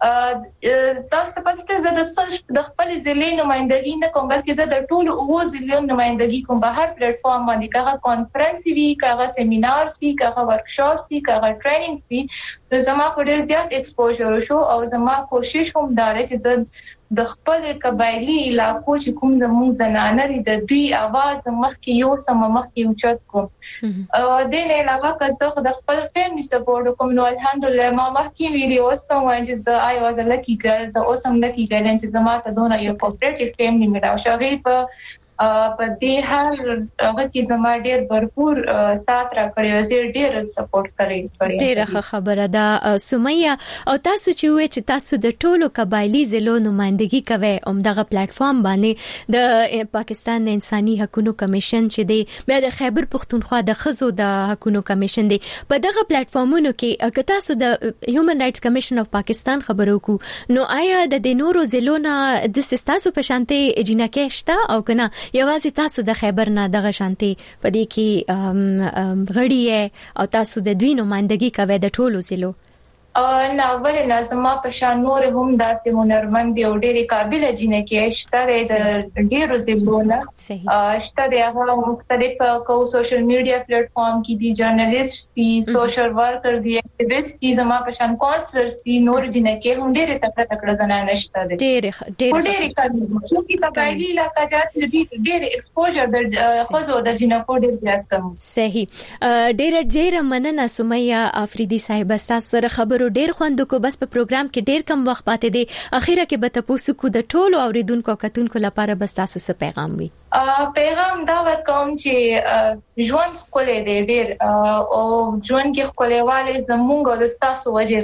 تاسو ته پاتې زه د خپل ضلع نمائندګي نه کوم بلکې زه د ټول او ضلع نمائندګي کوم په هر پلیټ فارم باندې کاغه کانفرنس وی کاغه سیمینارز وی کاغه ورکشاپ وی کاغه ټریننګ وی نو زما خو ډېر زیات ایکسپوژر شو او زما کوشش هم دا دی چې زه د خپل قبایلی علاقو چې کوم زموږ زنانه دي د دوی आवाज مخکې یو سم مخکې اوچت کوم او د نه علاوه که د خپل فیملی سپورټ کوم نو الحمدلله ما مخکې ویډیو سم وایم چې I was a lucky girl the awesome lucky girl چې زما ته دونه یو کوپریټیو فیملی مې راوښوي په دې هر هغه کې زما ډېر भरपूर سات را کړی او زه ډېر سپورټ کړی ډېر خبره ده سمیا او تاسو چې وې چې تاسو د ټولو قبایلی ضلعو نمائندګي کوي دغه پلیټ فارم باندې د پاکستان د انساني حقوقو کمیشن چې دی بیا د خیبر پختونخوا د خزو د حقوقو کمیشن دی په دغه پلیټ فارمونو کې که تاسو د هیومن رائټس کمیشن اف پاکستان خبرو کو نو آیا د نورو ضلعو نه د سستاسو په شانتي جنکه شته او کنه یوازې تاسو د خیبر نه دغه شانتي پدې کې غړي او تاسو د دوی نمائندګي کوي د ټولو ضلعو؟ نه ولې نه زما په شان نور هم داسې هنرمند او ډېری قابل جنکه شته د ډېرو ضلعو نه شته د هغه مختلف کو سوشل میډیا پلیټ فارم کې دي جرنالیست دي سوشل ورکر دي اکټیویست دي زما په شان کونسلرز دي نور جنکه هم ډېر تکړه زنانه شته دي ډېر قابل چې قبایلی علاقې جات ډېر ایکسپوژر د خزو د جنکو ډېر زیات کم صحیح ډېر مننه سمیا افریدي صاحب تاسو سره خبرو ډیر خوند کو بس په پروګرام کې ډیر کم وخت پاتې دی اخیره کې به تاسو کو د ټولو اوریدونکو کتونکو لپاره بس تاسو څه پیغام وي؟ پیغام دا ورکوم چې ژوند خپل دی ډیر او ژوند کې خپلواله زمونږ د تاسو وجه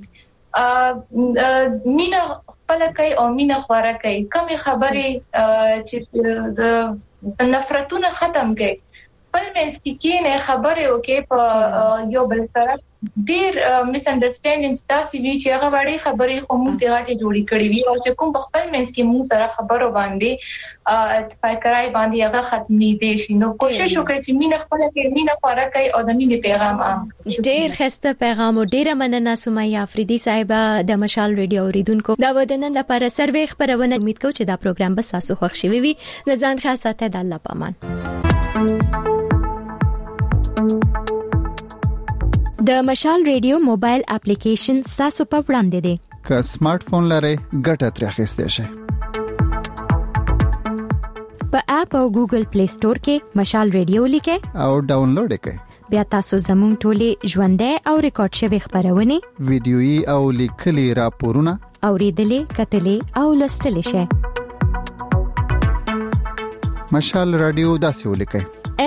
راځي مینا خپل کوي او مینا خوره کوي کوم خبرې چې د نفرتونه ختم کوي خپل مېس کې نه خبرې وکي په یو بل سره ډیر میس انډرستانډینګز تاسو وی چې هغه وړي خبرې خو موږ ته غاټي جوړی کړې وی او چې کوم خپل منځ کې موږ سره خبرو باندې اتفاق کرای باندې هغه ختمي دي شي نو کوشش وکړئ چې مینه خپل کې مینه خورا کوي او د مینې پیغام عام ډیر خسته پیغام او ډیره مننه سمیه افریدي صاحبہ د مشال ریډیو اوریدونکو دا ودنن لپاره سروي خبرونه امید کوم چې دا پروګرام به تاسو خوښ شي وي نزان خاص ساته د الله پامان د مشال ریډیو موبایل اپلیکیشن تاسو په وړاندې دی که سمارټ فون لرئ ګټه ترې اخیستئ شئ په اپ او ګوګل پلی سٹور کې مشال ریډیو لیکئ او ډاونلوډ کړئ بیا تاسو زموږ ټولې ژوندۍ او ریکارډ شوی خبرونه ویډیويي او لیکلي راپورونه اوریدلې کتلې او لوستلې شئ مشال رادیو داسې ولیکئ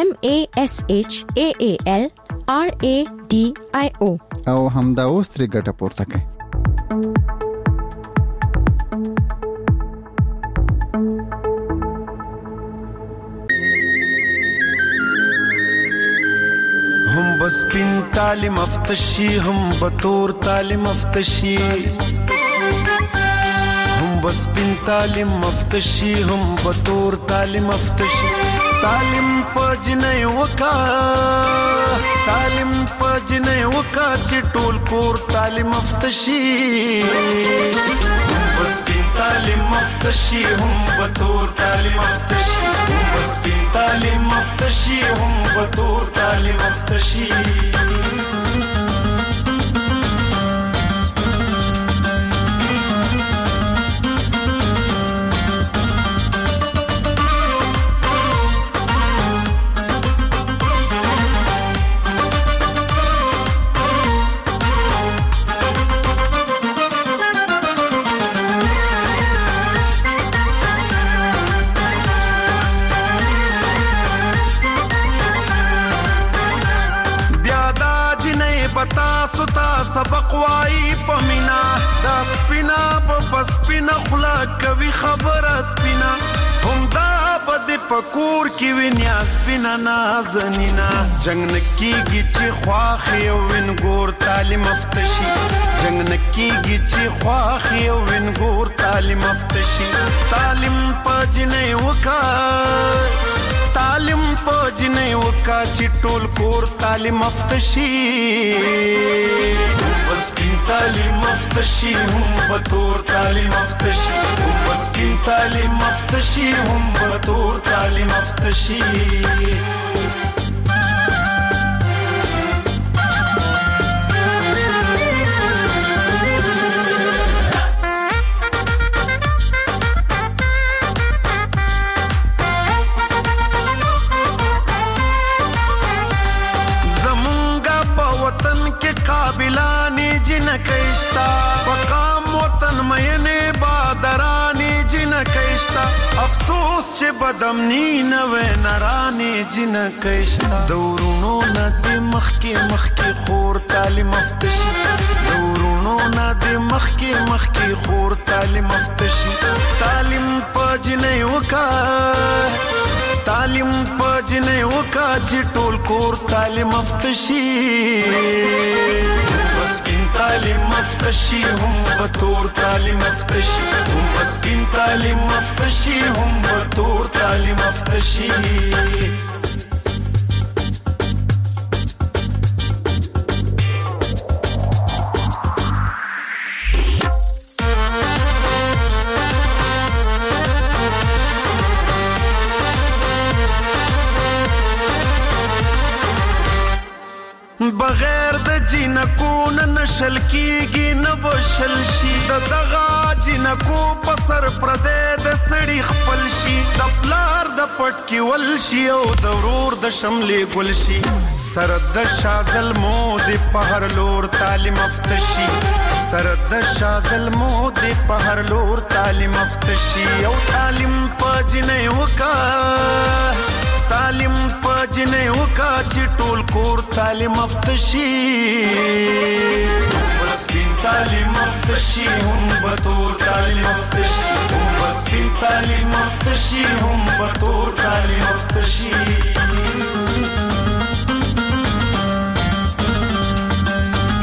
MASHAALRADIO او همدا اوس ترې ګټه پورته کړئ هم بس پین تعلیم افتشی هم بطور تعلیم افتشی هم بس پین تعلیم افتشی هم بطور تعلیم افتشی تعلیم پجنې وکا تعلیم پجنې وکا چې ټول کور تعلیم افتشی بس پین تعلیم افتشی هم بطور تعلیم افتشی بس پین تعلیم افتشی هم بطور تعلیم افتشی سبق وای پمینا دا سپینا پسپینا خلا کوي خبر سپینا هم دا بد پکور کی وینیا سپینا نازنینا جنگ نکیږي چې خواخي او وینګور تعلیم افتشي جنگ نکیږي چې خواخي او وینګور تعلیم افتشي تعلیم پجنې وکا تعلیم پجنې وکا چې ټول کور تعلیم افتشي بس پین تعلیم افتشی هم بطور تعلیم افتشی بس پین تعلیم افتشی هم بطور تعلیم افتشی قابلانی جن کشتا پقام وطن مینه بادرانی جن کشتا افسوس چه بدمنی نوے نرانی جن کشتا دورونو ندی مخی خور تعلیم افتشی دورونو ندی مخی خور تعلیم افتشی تعلیم پجنے وکا تعلیم پجنے وکا چی ټول کور تعلیم افتشی بس پین تعلیم افتشی هم بطور تعلیم افتشی بس پین تعلیم افتشی هم بطور تعلیم افتشی بغیر د جنکو نشل کیږي نه بشل شي دغه جنکو په سر پردې د سړی خپل شي د پلار د پټ کی ول شي او د ورور د شملې ګل شي سر د شازل مو د پهر لور تعلیم افتشي سر د شازل مو د پهر لور تعلیم افتشي او تعلیم پجنې وکا تعلیم پجنې وکا چې ټول کور تعلیم افتشي بس پین تعلیم افتشي هم بطور تعلیم افتشي بس پین تعلیم افتشي هم بطور تعلیم افتشي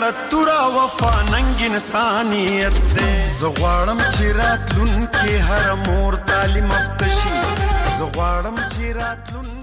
زړه تورا وفا ننګ انسانیت دې زغواړم چې راتلونکي هر مور تعلیم افتشي زغواړم چې راتلونکي